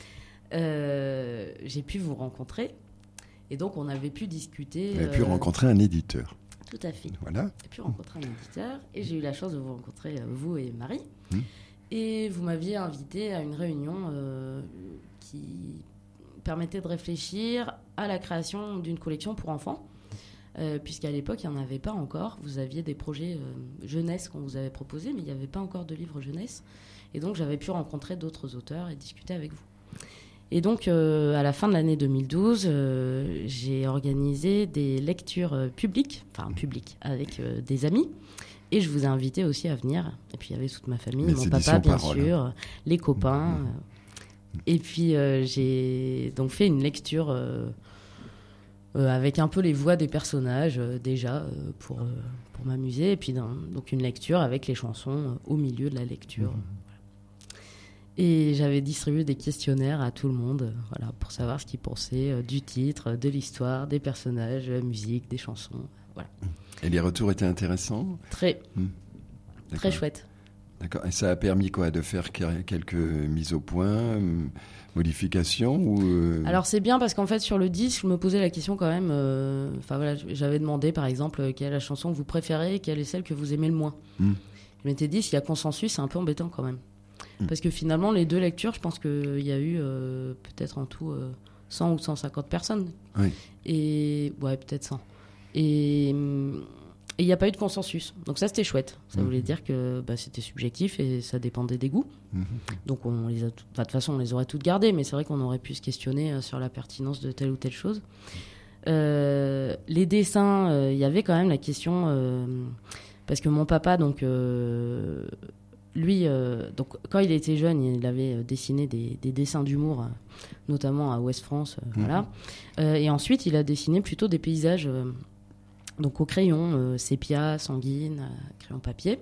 euh, j'ai pu vous rencontrer. Et donc, on avait pu discuter... Vous avez euh... pu rencontrer un éditeur. Tout à fait. Voilà. J'ai pu rencontrer un éditeur et j'ai eu la chance de vous rencontrer, euh, vous et Marie. Hum. Et vous m'aviez invité à une réunion euh, qui permettait de réfléchir à la création d'une collection pour enfants, euh, puisqu'à l'époque, il n'y en avait pas encore. Vous aviez des projets euh, jeunesse qu'on vous avait proposés, mais il n'y avait pas encore de livre jeunesse. Et donc, j'avais pu rencontrer d'autres auteurs et discuter avec vous. Et donc, euh, à la fin de l'année deux mille douze, euh, j'ai organisé des lectures euh, publiques, enfin publiques, avec euh, des amis. Et je vous ai invité aussi à venir. Et puis, il y avait toute ma famille, les mon papa, bien parole. sûr, les copains. Mmh. Et puis, euh, j'ai donc fait une lecture euh, euh, avec un peu les voix des personnages, euh, déjà, euh, pour, euh, pour m'amuser. Et puis, dans, donc, une lecture avec les chansons euh, au milieu de la lecture. Mmh. Et j'avais distribué des questionnaires à tout le monde, euh, voilà, pour savoir ce qu'ils pensaient euh, du titre, de l'histoire, des personnages, de la musique, des chansons. Voilà. Et les retours étaient intéressants ? Très, mmh. très chouette. D'accord. Et ça a permis quoi ? De faire quelques mises au point, modifications ou euh... Alors c'est bien parce qu'en fait sur le disque, je me posais la question quand même. Euh, enfin voilà, j'avais demandé par exemple quelle est la chanson que vous préférez, et quelle est celle que vous aimez le moins. Mmh. Je m'étais dit s'il y a consensus, c'est un peu embêtant quand même, mmh. parce que finalement les deux lectures, je pense qu'il y a eu euh, peut-être en tout euh, cent ou cent cinquante personnes. Oui. Et ouais, peut-être cent. Et il n'y a pas eu de consensus. Donc ça, c'était chouette. Ça mmh. voulait dire que bah, c'était subjectif et ça dépendait des goûts. Mmh. Donc on les a tout... enfin, de toute façon, on les aurait toutes gardées, mais c'est vrai qu'on aurait pu se questionner sur la pertinence de telle ou telle chose. Euh, les dessins, il euh, y avait quand même la question... Euh, parce que mon papa, donc, euh, lui, euh, donc, quand il était jeune, il avait dessiné des, des dessins d'humour, euh, notamment à Ouest France. Euh, mmh. voilà. Euh, et ensuite, il a dessiné plutôt des paysages... Euh, donc au crayon, euh, sépia, sanguine, euh, crayon papier.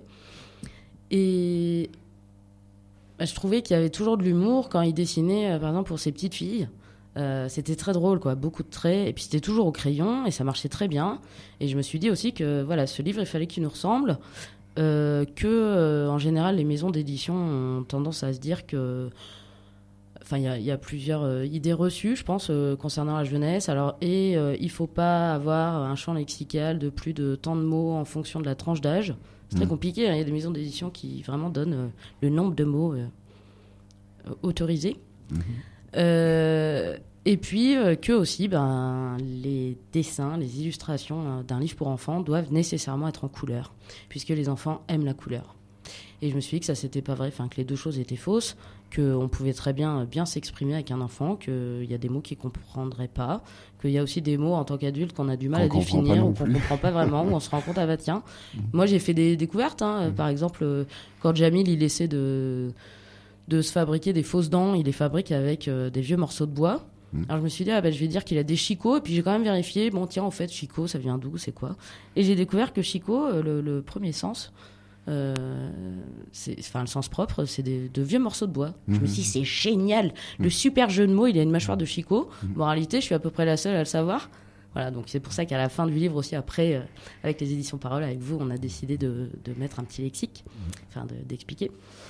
Et bah, je trouvais qu'il y avait toujours de l'humour quand il dessinait, euh, par exemple, pour ses petites filles. Euh, c'était très drôle, quoi, beaucoup de traits. Et puis c'était toujours au crayon et ça marchait très bien. Et je me suis dit aussi que voilà, ce livre, il fallait qu'il nous ressemble. Euh, que, euh, en général, les maisons d'édition ont tendance à se dire que... Enfin, il y, y a plusieurs euh, idées reçues, je pense, euh, concernant la jeunesse. Alors, et euh, il ne faut pas avoir un champ lexical de plus de tant de mots en fonction de la tranche d'âge. C'est mmh. très compliqué. Il y a des maisons d'édition qui vraiment donnent euh, le nombre de mots euh, autorisés. Mmh. Euh, et puis, euh, que aussi, ben, les dessins, les illustrations euh, d'un livre pour enfants doivent nécessairement être en couleur, puisque les enfants aiment la couleur. Et je me suis dit que ça, c'était pas vrai, enfin, que les deux choses étaient fausses, qu'on pouvait très bien, bien s'exprimer avec un enfant, qu'il y a des mots qu'il ne comprendrait pas, qu'il y a aussi des mots en tant qu'adulte qu'on a du mal qu'on à définir ou qu'on ne comprend pas vraiment, où on se rend compte, ah bah tiens. Mmh. Moi, j'ai fait des découvertes. Hein. Mmh. Par exemple, quand Jamil, il essaie de, de se fabriquer des fausses dents, il les fabrique avec euh, des vieux morceaux de bois. Mmh. Alors je me suis dit, ah bah, je vais dire qu'il a des chicots, et puis j'ai quand même vérifié, bon tiens, en fait, chicot, ça vient d'où, c'est quoi ? Et j'ai découvert que chicot, euh, le, le premier sens... Euh, c'est, enfin, le sens propre, c'est des, de vieux morceaux de bois. Mmh. Je me suis dit, c'est génial. Le super jeu de mots, il a une mâchoire de chicot. Mmh. Bon, en réalité, je suis à peu près la seule à le savoir. Voilà, donc c'est pour ça qu'à la fin du livre aussi, après, euh, avec les éditions Parole, avec vous, on a décidé de, de mettre un petit lexique, mmh. enfin, de, d'expliquer.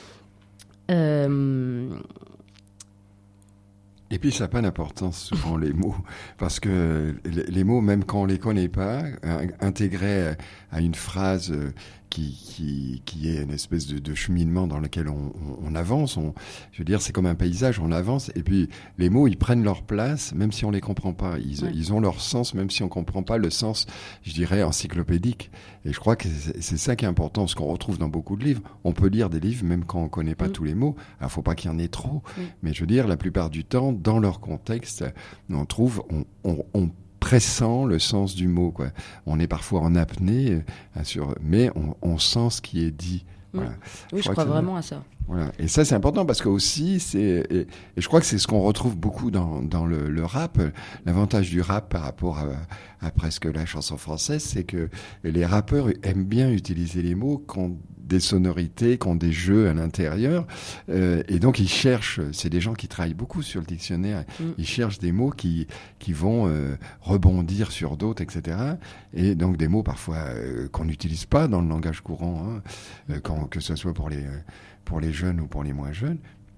Euh... Et puis, ça n'a pas d'importance, souvent, les mots. Parce que les mots, même quand on ne les connaît pas, intégrés à une phrase qui, qui, qui est une espèce de, de cheminement dans lequel on, on, on avance. On, je veux dire, c'est comme un paysage, on avance. Et puis, les mots, ils prennent leur place, même si on les comprend pas. Ils, ouais. ils ont leur sens, même si on comprend pas le sens, je dirais, encyclopédique. Et je crois que c'est, c'est ça qui est important, ce qu'on retrouve dans beaucoup de livres. On peut lire des livres, même quand on connaît pas mmh. tous les mots. Alors, faut pas qu'il y en ait trop. Mmh. Mais je veux dire, la plupart du temps, dans leur contexte, on trouve, on, on, on pressent le sens du mot, quoi. On est parfois en apnée, euh, sur, mais on, on sent ce qui est dit. Voilà. Mmh. Oui, je, je crois vraiment à ça. Voilà. Et ça, c'est important parce que aussi, c'est, et, et je crois que c'est ce qu'on retrouve beaucoup dans, dans le, le rap. L'avantage du rap par rapport à, à presque la chanson française, c'est que les rappeurs aiment bien utiliser les mots quand des sonorités, qui ont des jeux à l'intérieur, euh, et donc ils cherchent, c'est des gens qui travaillent beaucoup sur le dictionnaire, mmh. ils cherchent des mots qui qui vont euh, rebondir sur d'autres, et cetera. Et donc des mots parfois euh, qu'on n'utilise pas dans le langage courant, hein, euh, quand, que ce soit pour les pour les jeunes ou pour les moins jeunes.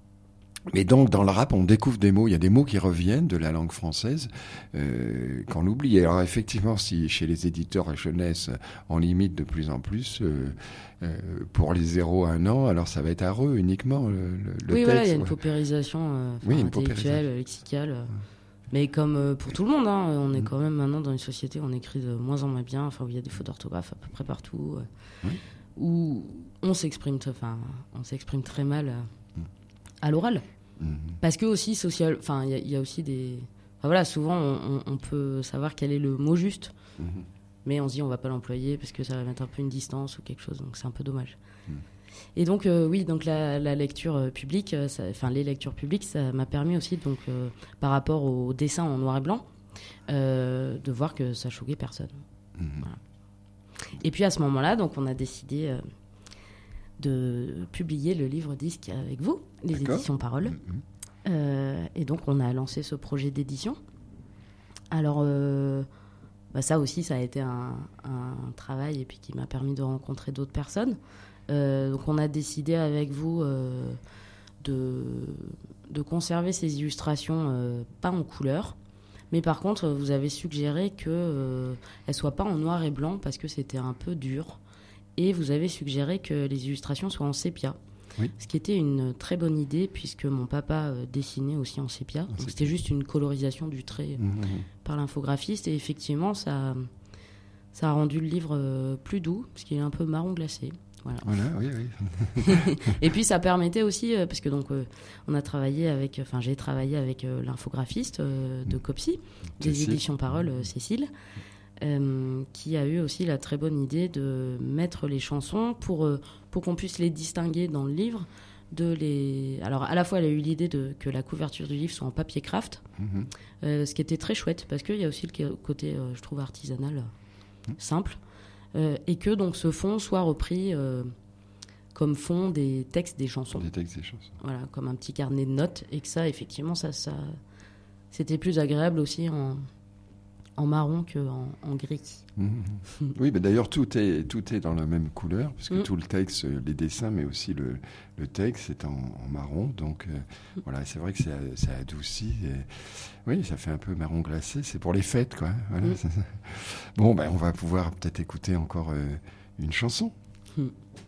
Mais donc, dans le rap, on découvre des mots. Il y a des mots qui reviennent de la langue française euh, qu'on oublie. Alors, effectivement, si chez les éditeurs jeunesse, on limite de plus en plus euh, euh, pour les zéro à un an, alors ça va être à eux uniquement, le, le oui, texte. Oui, voilà, il y a une paupérisation euh, oui, une intellectuelle, lexicale. Euh, mais comme euh, pour tout le monde, hein, on est quand même maintenant dans une société où on écrit de moins en moins bien, enfin, où il y a des fautes d'orthographe à peu près partout, euh, oui. où on s'exprime, enfin, on s'exprime très mal euh, à l'oral. Mmh. Parce que aussi social, enfin il y, y a aussi des, enfin, voilà, souvent on, on peut savoir quel est le mot juste, mmh. mais on se dit on va pas l'employer parce que ça va mettre un peu une distance ou quelque chose, donc c'est un peu dommage. Mmh. Et donc euh, oui, donc la, la lecture euh, publique, enfin les lectures publiques, ça m'a permis aussi donc euh, par rapport au dessin en noir et blanc, euh, de voir que ça choquait personne. Mmh. Voilà. Et puis à ce moment-là, donc on a décidé euh, de publier le livre-disque avec vous, les D'accord. éditions Parole. Mmh. Euh, et donc, on a lancé ce projet d'édition. Alors, euh, bah ça aussi, ça a été un, un travail et puis qui m'a permis de rencontrer d'autres personnes. Euh, donc, on a décidé avec vous euh, de, de conserver ces illustrations euh, pas en couleur. Mais par contre, vous avez suggéré qu'elles euh, ne soient pas en noir et blanc parce que c'était un peu dur. Et vous avez suggéré que les illustrations soient en sépia. Oui. Ce qui était une très bonne idée, puisque mon papa euh, dessinait aussi en sépia. Donc c'était cool. Juste une colorisation du trait mmh. par l'infographiste. Et effectivement, ça, ça a rendu le livre euh, plus doux, parce qu'il est un peu marron glacé. Voilà, voilà oui, oui. Et puis ça permettait aussi, euh, parce que donc, euh, on a travaillé avec, enfin j'ai travaillé avec euh, l'infographiste euh, de Copsy, des Cécile. Éditions Parole, euh, Cécile. Euh, qui a eu aussi la très bonne idée de mettre les chansons pour, euh, pour qu'on puisse les distinguer dans le livre. De les... Alors, à la fois, elle a eu l'idée de, que la couverture du livre soit en papier craft, mmh. euh, ce qui était très chouette, parce qu'il y a aussi le côté, euh, je trouve, artisanal, mmh. simple, euh, et que donc, ce fond soit repris euh, comme fond des textes des chansons. Des textes des chansons. Voilà, comme un petit carnet de notes, et que ça, effectivement, ça, ça... c'était plus agréable aussi en... en marron qu'en en gris. Mmh. Oui, mais d'ailleurs, tout est, tout est dans la même couleur, puisque mmh. tout le texte, les dessins, mais aussi le, le texte est en, en marron. Donc, euh, mmh. voilà, c'est vrai que ça, ça adoucit. Et, oui, ça fait un peu marron glacé. C'est pour les fêtes, quoi. Voilà. Mmh. Bon, ben, on va pouvoir peut-être écouter encore euh, une chanson. Mmh.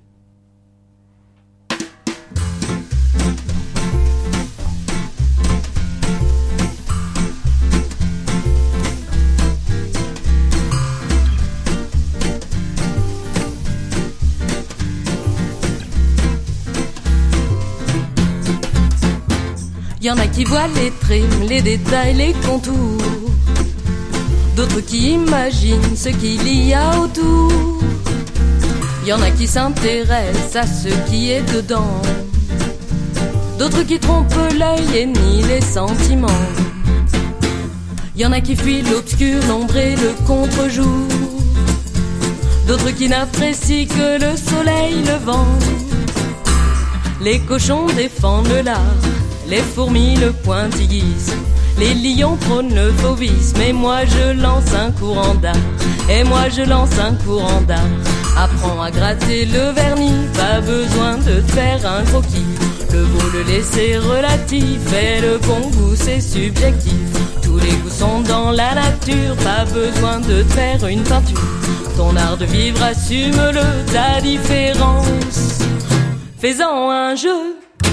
Y en a qui voient les trims, les détails, les contours. D'autres qui imaginent ce qu'il y a autour. Y en a qui s'intéressent à ce qui est dedans. D'autres qui trompent l'œil et nient les sentiments. Y en a qui fuient l'obscur, l'ombre et le contre-jour. D'autres qui n'apprécient que le soleil levant. Les cochons défendent l'art. Les fourmis le pointillissent, les lions prônent le fauvisme. Et moi je lance un courant d'art, et moi je lance un courant d'art. Apprends à gratter le vernis, pas besoin de te faire un croquis. Le beau, le laid, c'est relatif, et le bon goût, c'est subjectif. Tous les goûts sont dans la nature, pas besoin de te faire une peinture. Ton art de vivre, assume-le, ta différence. Fais-en un jeu.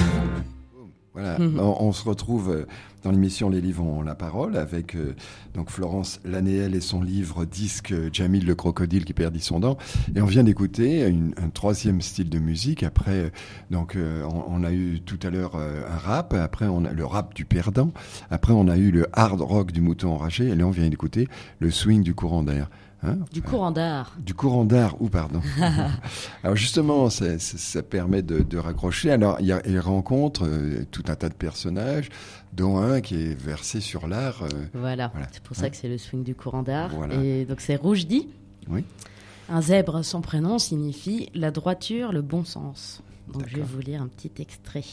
Voilà, mmh. on, on se retrouve dans l'émission Les Livres ont la parole avec euh, donc Florence Lanéel et son livre disque Djamil le crocodile qui perdit son dent. Et on vient d'écouter une, un troisième style de musique. Après, donc euh, on, on a eu tout à l'heure euh, un rap. Après, on a le rap du perdant. Après, on a eu le hard rock du mouton enragé. Et là, on vient d'écouter le swing du courant d'air. Hein du courant d'art. Du courant d'art, ou pardon. Alors justement, ça, ça, ça permet de, de raccrocher. Alors il, y a, il rencontre euh, tout un tas de personnages, dont un qui est versé sur l'art. Euh, voilà. voilà, c'est pour ça hein que c'est le swing du courant d'art. Voilà. Et donc c'est Roujdi. Oui. Un zèbre, son prénom signifie la droiture, le bon sens. Donc D'accord. Je vais vous lire un petit extrait.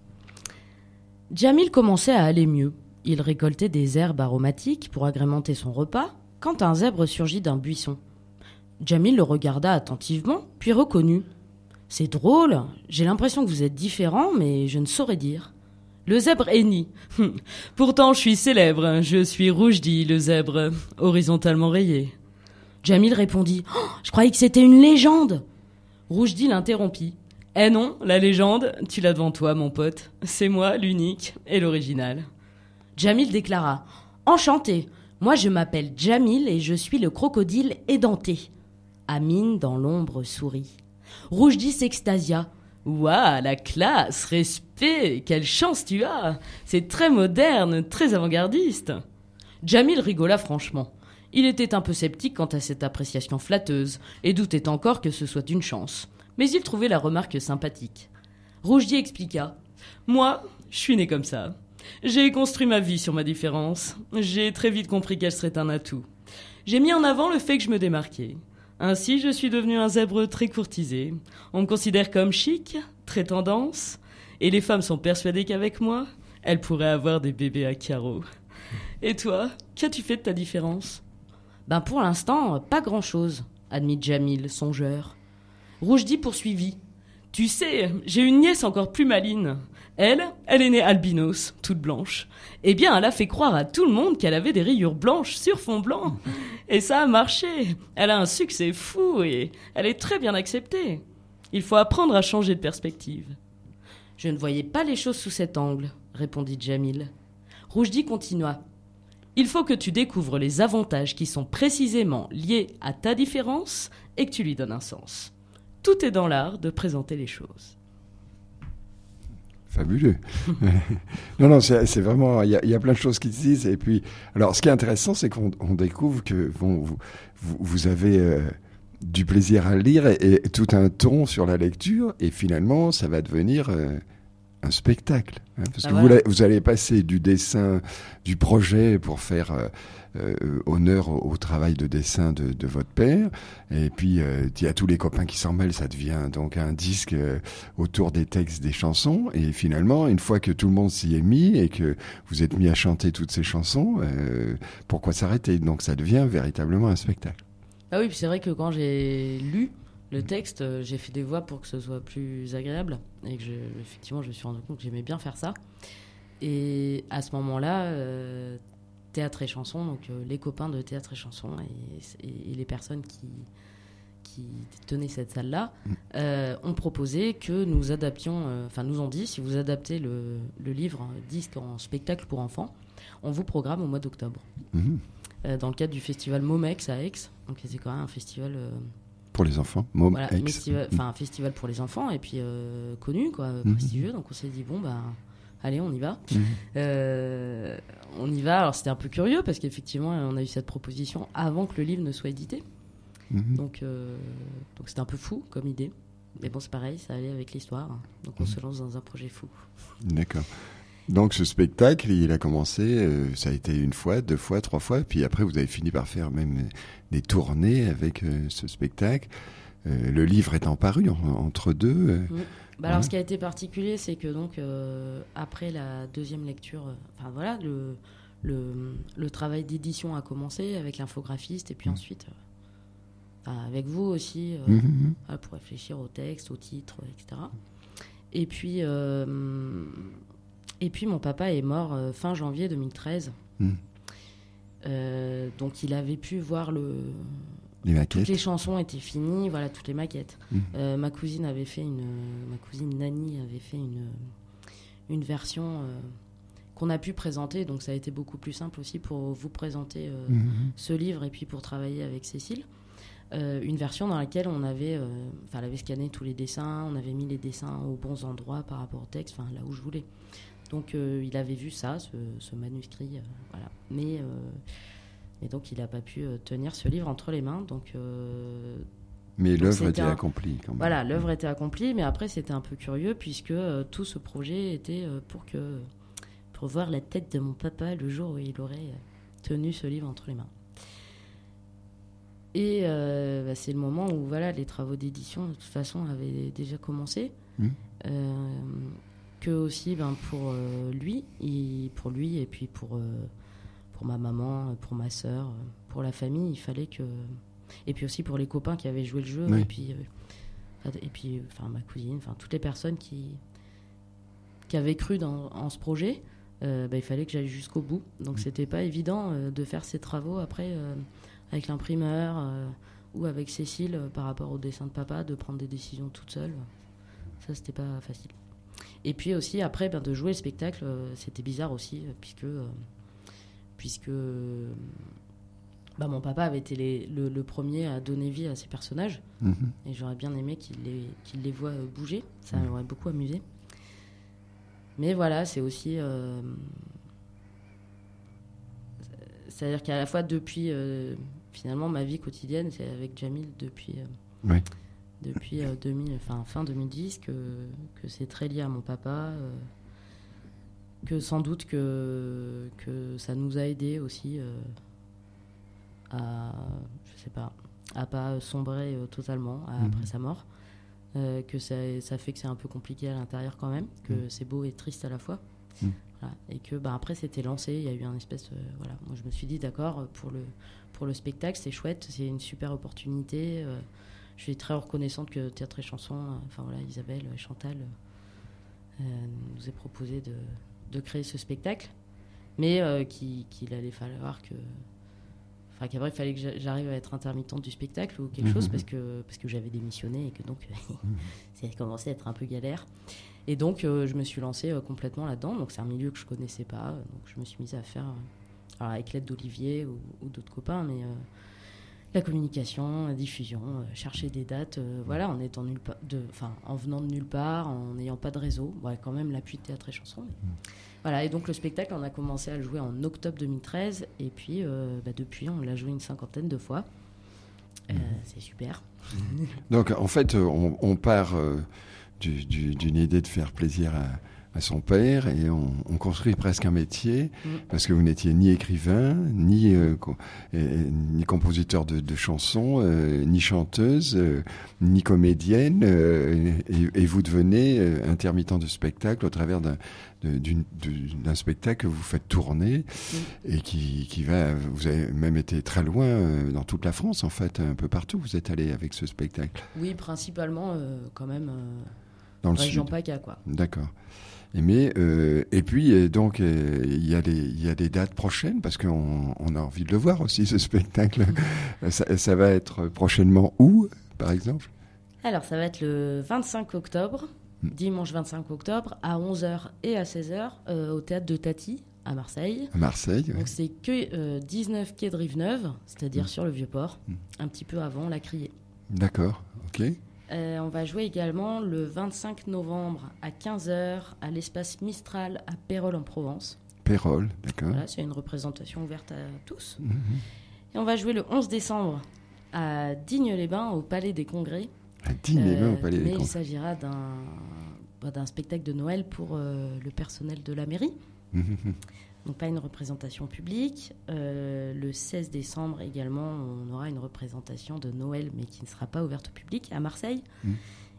Djamil commençait à aller mieux. Il récoltait des herbes aromatiques pour agrémenter son repas, quand un zèbre surgit d'un buisson. Djamil le regarda attentivement, puis reconnut. « C'est drôle, j'ai l'impression que vous êtes différents, mais je ne saurais dire. » Le zèbre hennit. « Pourtant, je suis célèbre, je suis Roujdi, le zèbre, horizontalement rayé. » Djamil répondit. Oh, « Je croyais que c'était une légende. » Roujdi l'interrompit. « Eh non, la légende, tu l'as devant toi, mon pote. C'est moi, l'unique et l'original. » Djamil déclara. « Enchanté. Moi, je m'appelle Djamil et je suis le crocodile édenté. » Amine, dans l'ombre, sourit. Roujdi s'extasia. « Ouah, la classe, respect, quelle chance tu as. C'est très moderne, très avant-gardiste. » Djamil rigola franchement. Il était un peu sceptique quant à cette appréciation flatteuse et doutait encore que ce soit une chance. Mais il trouvait la remarque sympathique. Roujdi expliqua. « Moi, je suis né comme ça. J'ai construit ma vie sur ma différence. J'ai très vite compris qu'elle serait un atout. J'ai mis en avant le fait que je me démarquais. Ainsi, je suis devenu un zèbre très courtisé. On me considère comme chic, très tendance, et les femmes sont persuadées qu'avec moi, elles pourraient avoir des bébés à carreaux. Et toi, qu'as-tu fait de ta différence ? » Ben pour l'instant, pas grand-chose, admit Djamil, songeur. Roujdi poursuivit. « Tu sais, j'ai une nièce encore plus maligne. Elle, elle est née albinos, toute blanche. Eh bien, elle a fait croire à tout le monde qu'elle avait des rayures blanches sur fond blanc. Et ça a marché. Elle a un succès fou et elle est très bien acceptée. Il faut apprendre à changer de perspective. » « Je ne voyais pas les choses sous cet angle, » répondit Djamil. Roujdi continua. « Il faut que tu découvres les avantages qui sont précisément liés à ta différence et que tu lui donnes un sens. Tout est dans l'art de présenter les choses. » Fabuleux. non, non, c'est, c'est vraiment... Il y, y a plein de choses qui se disent. Et puis, alors, ce qui est intéressant, c'est qu'on on découvre que bon, vous, vous, vous avez euh, du plaisir à le lire et, et tout un ton sur la lecture. Et finalement, ça va devenir euh, un spectacle. Hein, parce ah, que voilà. vous, vous allez passer du dessin, du projet pour faire... Euh, Euh, honneur au, au travail de dessin de, de votre père, et puis euh, il y a tous les copains qui s'en mêlent, ça devient donc un disque euh, autour des textes des chansons, et finalement une fois que tout le monde s'y est mis et que vous êtes mis à chanter toutes ces chansons, euh, pourquoi s'arrêter? Donc ça devient véritablement un spectacle. Ah oui, puis c'est vrai que quand j'ai lu le texte, euh, j'ai fait des voix pour que ce soit plus agréable, et que je, effectivement je me suis rendu compte que j'aimais bien faire ça, et à ce moment-là euh, Théâtre et Chanson, donc euh, les copains de Théâtre et Chanson et, et, et les personnes qui, qui tenaient cette salle-là mmh. euh, ont proposé que nous adaptions, enfin euh, nous ont dit, si vous adaptez le, le livre hein, disque en spectacle pour enfants, on vous programme au mois d'octobre. Mmh. Euh, dans le cadre du festival Momex à Aix, donc c'est quand même un festival... Euh, pour les enfants, Mom voilà, Aix. Festival, mmh. un festival pour les enfants et puis euh, connu, quoi, mmh. prestigieux, donc on s'est dit, bon, bah... Allez, on y va. Mmh. Euh, on y va. Alors, c'était un peu curieux parce qu'effectivement, on a eu cette proposition avant que le livre ne soit édité. Mmh. Donc, euh, donc, c'était un peu fou comme idée. Mais bon, c'est pareil, ça allait avec l'histoire. Donc, on mmh. se lance dans un projet fou. D'accord. Donc, ce spectacle, il a commencé, euh, ça a été une fois, deux fois, trois fois. Puis après, vous avez fini par faire même des tournées avec euh, ce spectacle. Euh, le livre étant paru en, entre deux. Euh, mmh. Bah alors, ouais. Ce qui a été particulier, c'est que donc euh, après la deuxième lecture, enfin euh, voilà, le, le le travail d'édition a commencé avec l'infographiste et puis mmh. ensuite euh, avec vous aussi euh, mmh. voilà, pour réfléchir au texte, au titre, et cetera. Et puis, euh, et puis mon papa est mort euh, fin janvier deux mille treize. Mmh. Euh, donc il avait pu voir le... Les maquettes. Toutes les chansons étaient finies, voilà, toutes les maquettes. Mmh. Euh, ma cousine avait fait une... Ma cousine Nani avait fait une, une version euh, qu'on a pu présenter. Donc ça a été beaucoup plus simple aussi pour vous présenter euh, mmh. ce livre et puis pour travailler avec Cécile. Euh, une version dans laquelle on avait, euh, enfin, elle avait scanné tous les dessins, on avait mis les dessins aux bons endroits par rapport au texte, enfin là où je voulais. Donc euh, il avait vu ça, ce, ce manuscrit, euh, voilà. Mais, euh, mais donc il n'a pas pu euh, tenir ce livre entre les mains. Donc, euh, mais donc l'œuvre était un... accomplie quand même. Voilà, l'œuvre était accomplie, mais après c'était un peu curieux puisque euh, tout ce projet était euh, pour que pour voir la tête de mon papa le jour où il aurait euh, tenu ce livre entre les mains. Et euh, bah, c'est le moment où voilà, les travaux d'édition, de toute façon, avaient déjà commencé. Mmh. Euh, que aussi, ben, pour euh, lui, et pour lui et puis pour, euh, pour ma maman, pour ma sœur, pour la famille, il fallait que... Et puis aussi pour les copains qui avaient joué le jeu, oui. et puis, euh, et puis enfin, ma cousine, enfin, toutes les personnes qui, qui avaient cru dans, en ce projet, euh, ben, il fallait que j'aille jusqu'au bout. Donc, mmh. c'était pas évident euh, de faire ces travaux après... Euh, avec l'imprimeur euh, ou avec Cécile euh, par rapport au dessin de papa, de prendre des décisions toute seule. Ça, c'était pas facile. Et puis aussi, après, ben, de jouer le spectacle, euh, c'était bizarre aussi, euh, puisque, euh, puisque euh, ben, mon papa avait été les, le, le premier à donner vie à ces personnages. Mmh. Et j'aurais bien aimé qu'il les, qu'il les voit euh, bouger. Ça m'aurait mmh. beaucoup amusé. Mais voilà, c'est aussi... Euh, c'est-à-dire qu'à la fois, depuis... Euh, finalement, ma vie quotidienne, c'est avec Jamil depuis, euh, oui. depuis euh, deux mille, enfin, fin deux mille dix, que, que c'est très lié à mon papa, euh, que sans doute que, que ça nous a aidés aussi euh, à, je sais pas, à pas sombrer euh, totalement à, mmh. après sa mort, euh, que ça, ça fait que c'est un peu compliqué à l'intérieur quand même, que mmh. c'est beau et triste à la fois. Mmh. Voilà. Et que bah, après c'était lancé, il y a eu un espèce de, voilà, moi je me suis dit d'accord, pour le pour le spectacle c'est chouette, c'est une super opportunité, euh, je suis très reconnaissante que Théâtre et Chanson, euh, enfin voilà, Isabelle et Chantal euh, nous aient proposé de, de créer ce spectacle, mais euh, qu'il, qu'il allait falloir que enfin qu'après il fallait que j'arrive à être intermittente du spectacle ou quelque mmh. chose parce que parce que j'avais démissionné et que donc ça a commencé à être un peu galère. Et donc, euh, je me suis lancée euh, complètement là-dedans. Donc, c'est un milieu que je ne connaissais pas. Donc, je me suis mise à faire, euh, alors avec l'aide d'Olivier ou, ou d'autres copains, mais euh, la communication, la diffusion, euh, chercher des dates, euh, voilà, en étant nulle part, de, enfin, en venant de nulle part, en n'ayant pas de réseau. Bon, quand même l'appui de Théâtre et Chanson. Mais... Mmh. Voilà, et donc le spectacle, on a commencé à le jouer en octobre deux mille treize. Et puis, euh, bah, depuis, on l'a joué une cinquantaine de fois. Euh, mmh. C'est super. Donc, en fait, on, on part... Euh... Du, du, d'une idée de faire plaisir à, à son père et on, on construit presque un métier mmh. parce que vous n'étiez ni écrivain, ni, euh, co- et, ni compositeur de, de chansons, euh, ni chanteuse, euh, ni comédienne euh, et, et vous devenez euh, intermittent de spectacle au travers d'un, de, d'une, d'un spectacle que vous faites tourner mmh. et qui, qui va, vous avez même été très loin euh, dans toute la France en fait, un peu partout vous êtes allé avec ce spectacle. Oui, principalement euh, quand même... Euh... Dans le région sud. PACA, quoi. D'accord. Et, mais, euh, et puis, euh, donc, euh, il y a des, il y a des dates prochaines, parce qu'on on a envie de le voir aussi, ce spectacle. Mmh. ça, ça va être prochainement où, par exemple ? Alors, ça va être le vingt-cinq octobre, mmh. dimanche vingt-cinq octobre, à onze heures et à seize heures, euh, au Théâtre de Tati, à Marseille. À Marseille, oui. Donc, c'est que euh, dix-neuf quai de Rive-Neuve, c'est-à-dire mmh. sur le Vieux-Port, mmh. un petit peu avant la Criée. D'accord, ok. Euh, on va jouer également le vingt-cinq novembre à quinze heures à l'espace Mistral à Pérols en Provence. Pérols, d'accord. Voilà, c'est une représentation ouverte à tous. Mmh. Et on va jouer le onze décembre à Digne-les-Bains au Palais des Congrès. À Digne-les-Bains euh, au Palais des Congrès. Mais il s'agira d'un, d'un spectacle de Noël pour euh, le personnel de la mairie. Mmh. Donc pas une représentation publique. Euh, le seize décembre également, on aura une représentation de Noël, mais qui ne sera pas ouverte au public, à Marseille. Mmh.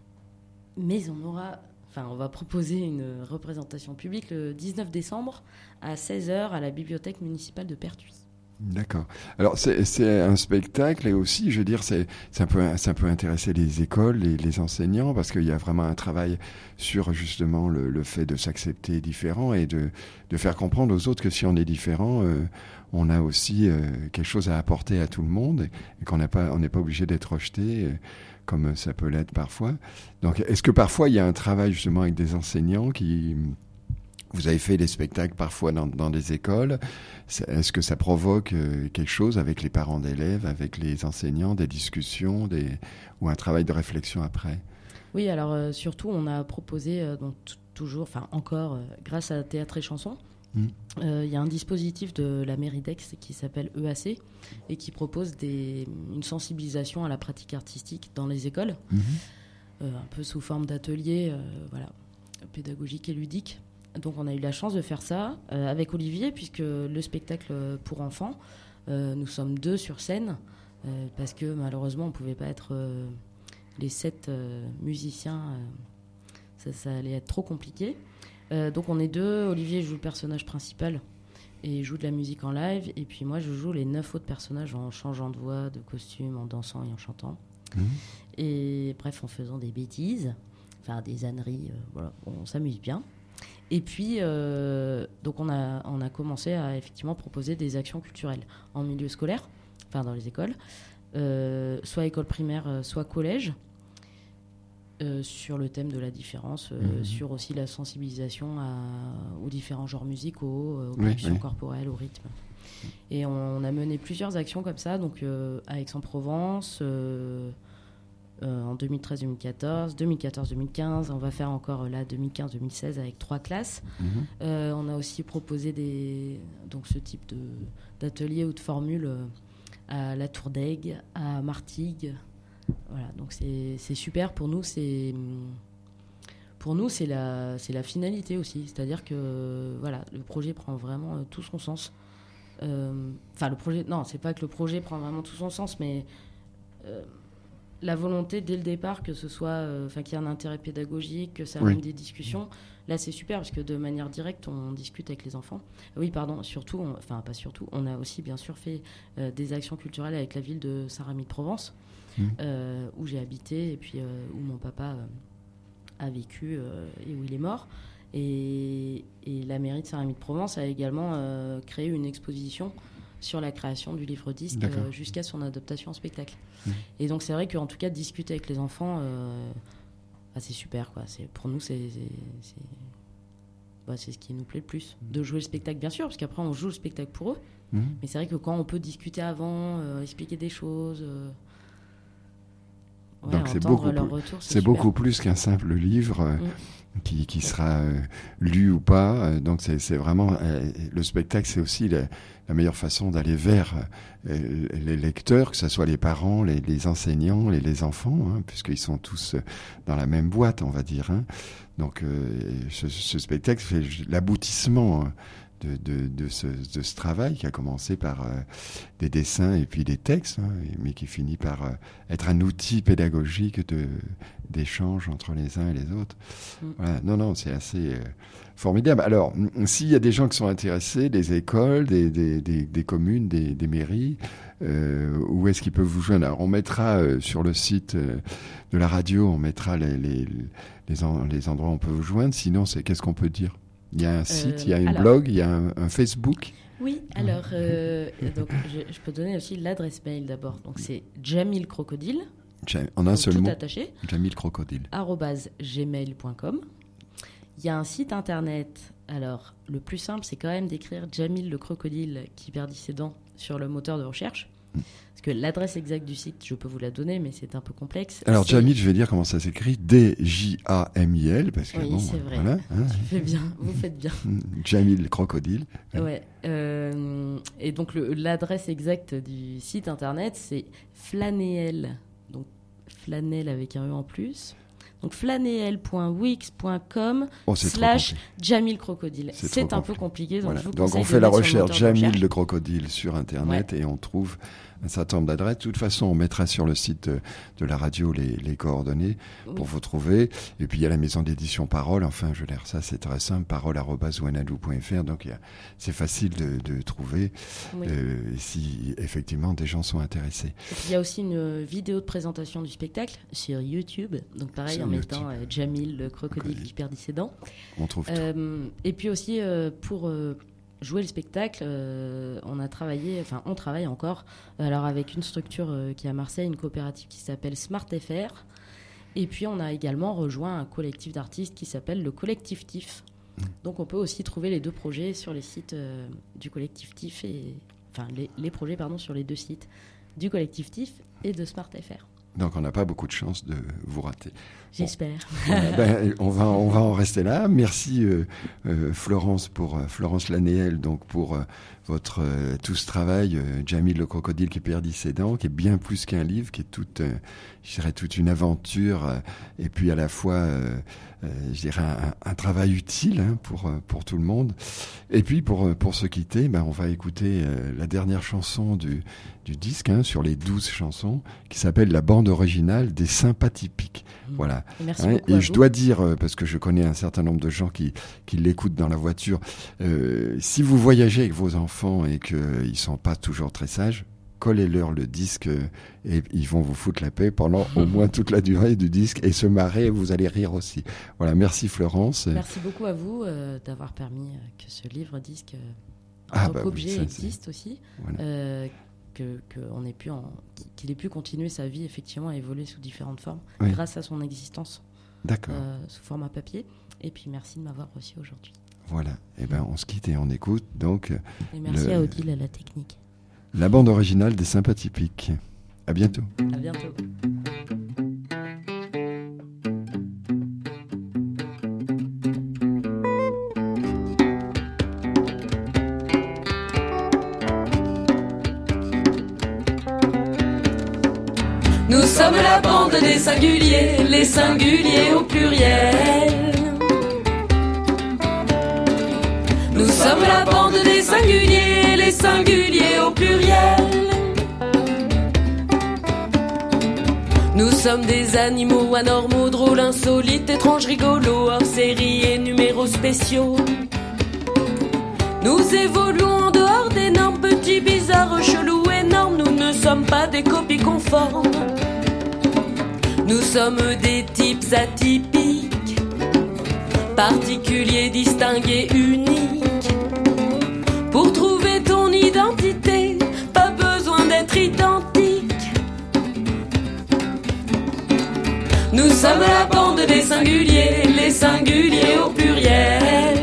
Mais on aura, enfin, on va proposer une représentation publique le dix-neuf décembre à seize heures à la bibliothèque municipale de Pertuis. D'accord. Alors c'est, c'est un spectacle et aussi, je veux dire, c'est, ça peut, ça peut intéresser les écoles, les, les enseignants, parce qu'il y a vraiment un travail sur justement le, le fait de s'accepter différent et de, de faire comprendre aux autres que si on est différent, euh, on a aussi euh, quelque chose à apporter à tout le monde et qu'on n'a pas, on n'est pas obligé d'être rejeté euh, comme ça peut l'être parfois. Donc, est-ce que parfois il y a un travail justement avec des enseignants qui Vous avez fait des spectacles parfois dans, dans des écoles. Est-ce que ça provoque euh, quelque chose avec les parents d'élèves, avec les enseignants, des discussions des, ou un travail de réflexion après? Oui, alors euh, surtout, on a proposé, euh, donc, t- toujours, enfin encore, euh, grâce à Théâtre et Chanson, il mmh. euh, y a un dispositif de la mairie d'Aix qui s'appelle E A C et qui propose des, une sensibilisation à la pratique artistique dans les écoles, mmh. euh, un peu sous forme d'ateliers euh, voilà, pédagogiques et ludiques. Donc on a eu la chance de faire ça euh, avec Olivier, puisque le spectacle pour enfants, euh, nous sommes deux sur scène, euh, parce que malheureusement on ne pouvait pas être euh, les sept euh, musiciens, euh, ça, ça allait être trop compliqué. Euh, donc on est deux, Olivier joue le personnage principal et joue de la musique en live, et puis moi je joue les neuf autres personnages en changeant de voix, de costume, en dansant et en chantant. Mmh. Et bref, en faisant des bêtises, enfin des âneries, euh, voilà, on s'amuse bien. Et puis, euh, donc on a, on a commencé à effectivement proposer des actions culturelles en milieu scolaire, enfin dans les écoles, euh, soit école primaire, soit collège, euh, sur le thème de la différence, euh, mmh. sur aussi la sensibilisation à, aux différents genres musicaux, aux productions oui, oui. corporelles, au rythme. Et on, on a mené plusieurs actions comme ça, donc euh, à Aix-en-Provence, euh, Euh, en deux mille treize deux mille quatorze, deux mille quatorze deux mille quinze, on va faire encore là deux mille quinze deux mille seize avec trois classes. Mmh. Euh, on a aussi proposé des, donc ce type de, d'ateliers ou de formules euh, à la Tour d'Aigle, à Martigues. Voilà, donc c'est, c'est super pour nous. C'est, pour nous, c'est la, c'est la finalité aussi. C'est-à-dire que voilà, le projet prend vraiment euh, tout son sens. Enfin, euh, le projet, non, c'est pas que le projet prend vraiment tout son sens, mais euh, la volonté dès le départ que ce soit, enfin euh, qu'il y ait un intérêt pédagogique, que ça amène oui. des discussions. Là, c'est super parce que de manière directe, on discute avec les enfants. Oui, pardon. Surtout, on, enfin pas surtout, on a aussi bien sûr fait euh, des actions culturelles avec la ville de Saint-Rémy-de-Provence, mmh. euh, où j'ai habité et puis euh, où mon papa euh, a vécu euh, et où il est mort. Et, et la mairie de Saint-Rémy-de-Provence a également euh, créé une exposition sur la création du livre-disque euh, jusqu'à son adaptation en spectacle. Mmh. Et donc c'est vrai qu'en tout cas discuter avec les enfants, euh, bah, c'est super quoi. C'est, pour nous c'est c'est, c'est, bah, c'est ce qui nous plaît le plus, de jouer le spectacle bien sûr, parce qu'après on joue le spectacle pour eux. Mmh. Mais c'est vrai que quand on peut discuter avant, euh, expliquer des choses, euh, ouais, donc c'est beaucoup, leur retour, c'est, c'est beaucoup plus qu'un simple livre. Euh, mmh. Qui, qui sera euh, lu ou pas. Donc c'est, c'est vraiment euh, le spectacle, c'est aussi la, la meilleure façon d'aller vers euh, les lecteurs, que ce soit les parents, les, les enseignants, les, les enfants, hein, puisqu'ils sont tous dans la même boîte, on va dire. Hein. Donc euh, ce, ce spectacle fait l'aboutissement de, de, de, ce, de ce travail qui a commencé par euh, des dessins et puis des textes, hein, mais qui finit par euh, être un outil pédagogique de d'échange entre les uns et les autres. Mmh. Voilà. Non, non, c'est assez euh, formidable. Alors, s'il y a des gens qui sont intéressés, des écoles, des, des, des, des communes, des, des mairies, euh, où est-ce qu'ils peuvent vous joindre? Alors, on mettra euh, sur le site euh, de la radio, on mettra les, les, les, en, les endroits où on peut vous joindre. Sinon, c'est qu'est-ce qu'on peut dire? Il y a un site, euh, il y a un blog, il y a un, un Facebook. Oui, alors, euh, donc, je, je peux donner aussi l'adresse mail d'abord. Donc, c'est Jamil Crocodile. En un seul tout mot, attaché, Jamil Crocodile. arobase gmail point com. Il y a un site internet. Alors, le plus simple, c'est quand même d'écrire Jamil le crocodile qui perdit ses dents sur le moteur de recherche. Mm. Parce que l'adresse exacte du site, je peux vous la donner, mais c'est un peu complexe. Alors, c'est... Jamil, je vais dire comment ça s'écrit. D J A M I L. Parce que, oui, bon, c'est vrai. Voilà, hein. Tu fais bien, vous faites bien. Jamil Crocodile. Ouais. Euh, et donc, le, l'adresse exacte du site internet, c'est flanéel. Donc, flanel avec un E en plus. Donc, flanéel point wix point com oh, slash Jamil Crocodile. C'est, c'est un compliqué. peu compliqué. Donc, voilà. donc on fait la recherche Jamil le crocodile sur Internet ouais. et on trouve un certain nombre d'adresses. De toute façon, on mettra sur le site de, de la radio les, les coordonnées oui. pour vous trouver. Et puis, il y a la maison d'édition Parole. Enfin, je veux dire, ça, c'est très simple. parole arobase wanadoo point f r. Donc, il y a, c'est facile de, de trouver oui. euh, si, effectivement, des gens sont intéressés. Et puis, il y a aussi une vidéo de présentation du spectacle sur YouTube. Donc, pareil, sur en YouTube. mettant euh, Jamil, le crocodile okay. qui perdit ses dents. On trouve euh, tout. Et puis aussi, euh, pour... Euh, jouer le spectacle, euh, on a travaillé, enfin on travaille encore, alors avec une structure euh, qui est à Marseille, une coopérative qui s'appelle Smart F R, et puis on a également rejoint un collectif d'artistes qui s'appelle le Collectif T I F. Mmh. Donc on peut aussi trouver les deux projets sur les sites euh, du Collectif T I F, et, enfin les, les projets pardon, sur les deux sites du Collectif T I F et de Smart F R. Donc on n'a pas beaucoup de chance de vous rater. J'espère. Bon. Voilà, ben, on va on va en rester là. Merci euh, euh, Florence pour euh, Florence Lanéel donc pour euh, votre euh, tout ce travail. Euh, Jamil le crocodile qui perdit ses dents, qui est bien plus qu'un livre, qui est toute, euh, je dirais toute une aventure euh, et puis à la fois, euh, euh, je dirais un, un travail utile hein, pour euh, pour tout le monde. Et puis pour pour se quitter, ben on va écouter euh, la dernière chanson du du disque hein, sur les douze chansons qui s'appelle la bande originale des Sympathipiques. Mmh. Voilà. Merci hein, beaucoup. Et je dois dire, euh, parce que je connais un certain nombre de gens qui, qui l'écoutent dans la voiture, euh, si vous voyagez avec vos enfants et qu'ils ne sont pas toujours très sages, collez-leur le disque euh, et ils vont vous foutre la paix pendant au moins toute la durée du disque et se marrer et vous allez rire aussi. Voilà, merci Florence. Merci beaucoup à vous euh, d'avoir permis que ce livre-disque euh, en ah, tant bah qu'objet oui, ça, existe c'est... aussi. Voilà. Euh, Que, que on ait pu en, qu'il ait pu continuer sa vie effectivement à évoluer sous différentes formes oui. grâce à son existence D'accord. Euh, sous format papier. Et puis merci de m'avoir reçu aujourd'hui. Voilà, et ben on se quitte et on écoute donc. Et merci le... à Odile à la technique. La bande originale des Sympathipiques. À bientôt. À bientôt. Nous sommes la bande des singuliers, les singuliers au pluriel. Nous sommes la bande des singuliers, les singuliers au pluriel. Nous sommes des animaux anormaux, drôles, insolites, étranges, rigolos, hors série et numéros spéciaux. Nous évoluons en dehors des normes, petits, bizarres, chelous, énormes. Nous ne sommes pas des copies conformes. Nous sommes des types atypiques, particuliers, distingués, uniques. Pour trouver ton identité, pas besoin d'être identique. Nous sommes la bande des singuliers, les singuliers au pluriel.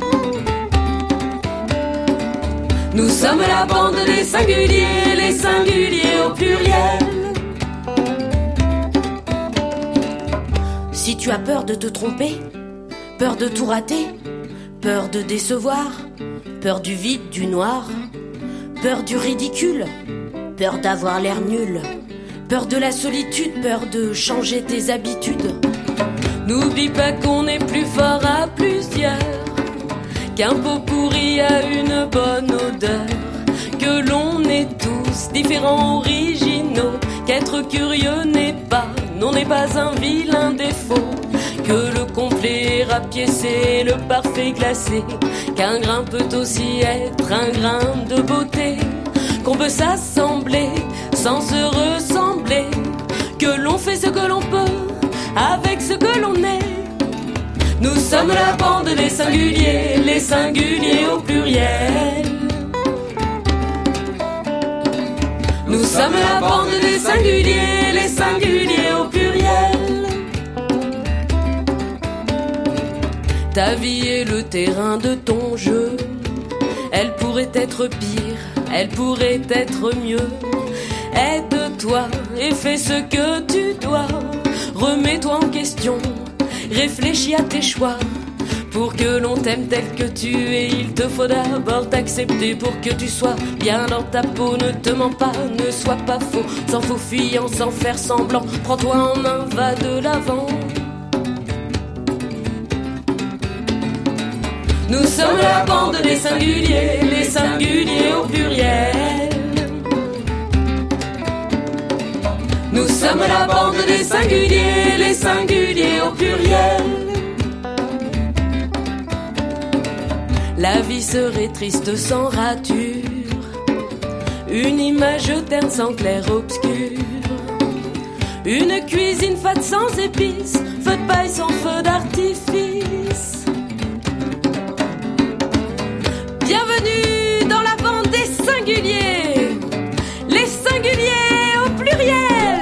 Nous sommes la bande des singuliers, les singuliers au pluriel. Si tu as peur de te tromper, peur de tout rater, peur de décevoir, peur du vide, du noir, peur du ridicule, peur d'avoir l'air nul, peur de la solitude, peur de changer tes habitudes, n'oublie pas qu'on est plus fort à plusieurs, qu'un pot pourri a une bonne odeur, que l'on est tous différents, originaux, qu'être curieux n'est pas, non n'est pas un vilain défaut, que le complet rapiécé, le parfait glacé, qu'un grain peut aussi être un grain de beauté, qu'on peut s'assembler sans se ressembler, que l'on fait ce que l'on peut avec ce que l'on est. Nous sommes la bande des singuliers, les singuliers au pluriel. Nous sommes la bande des singuliers, les singuliers au pluriel. Ta vie est le terrain de ton jeu. Elle pourrait être pire, elle pourrait être mieux. Aide-toi et fais ce que tu dois. Remets-toi en question, réfléchis à tes choix. Pour que l'on t'aime tel que tu es, il te faut d'abord t'accepter pour que tu sois bien dans ta peau. Ne te mens pas, ne sois pas faux, sans faux fuyant, sans faire semblant. Prends-toi en main, va de l'avant. Nous sommes la bande des singuliers, les singuliers au pluriel. comme la bande des singuliers, les singuliers au pluriel. La vie serait triste sans rature, une image terne sans clair-obscur, une cuisine fade sans épices, feu de paille sans feu d'artifice. Bienvenue dans la bande des singuliers, les singuliers au pluriel.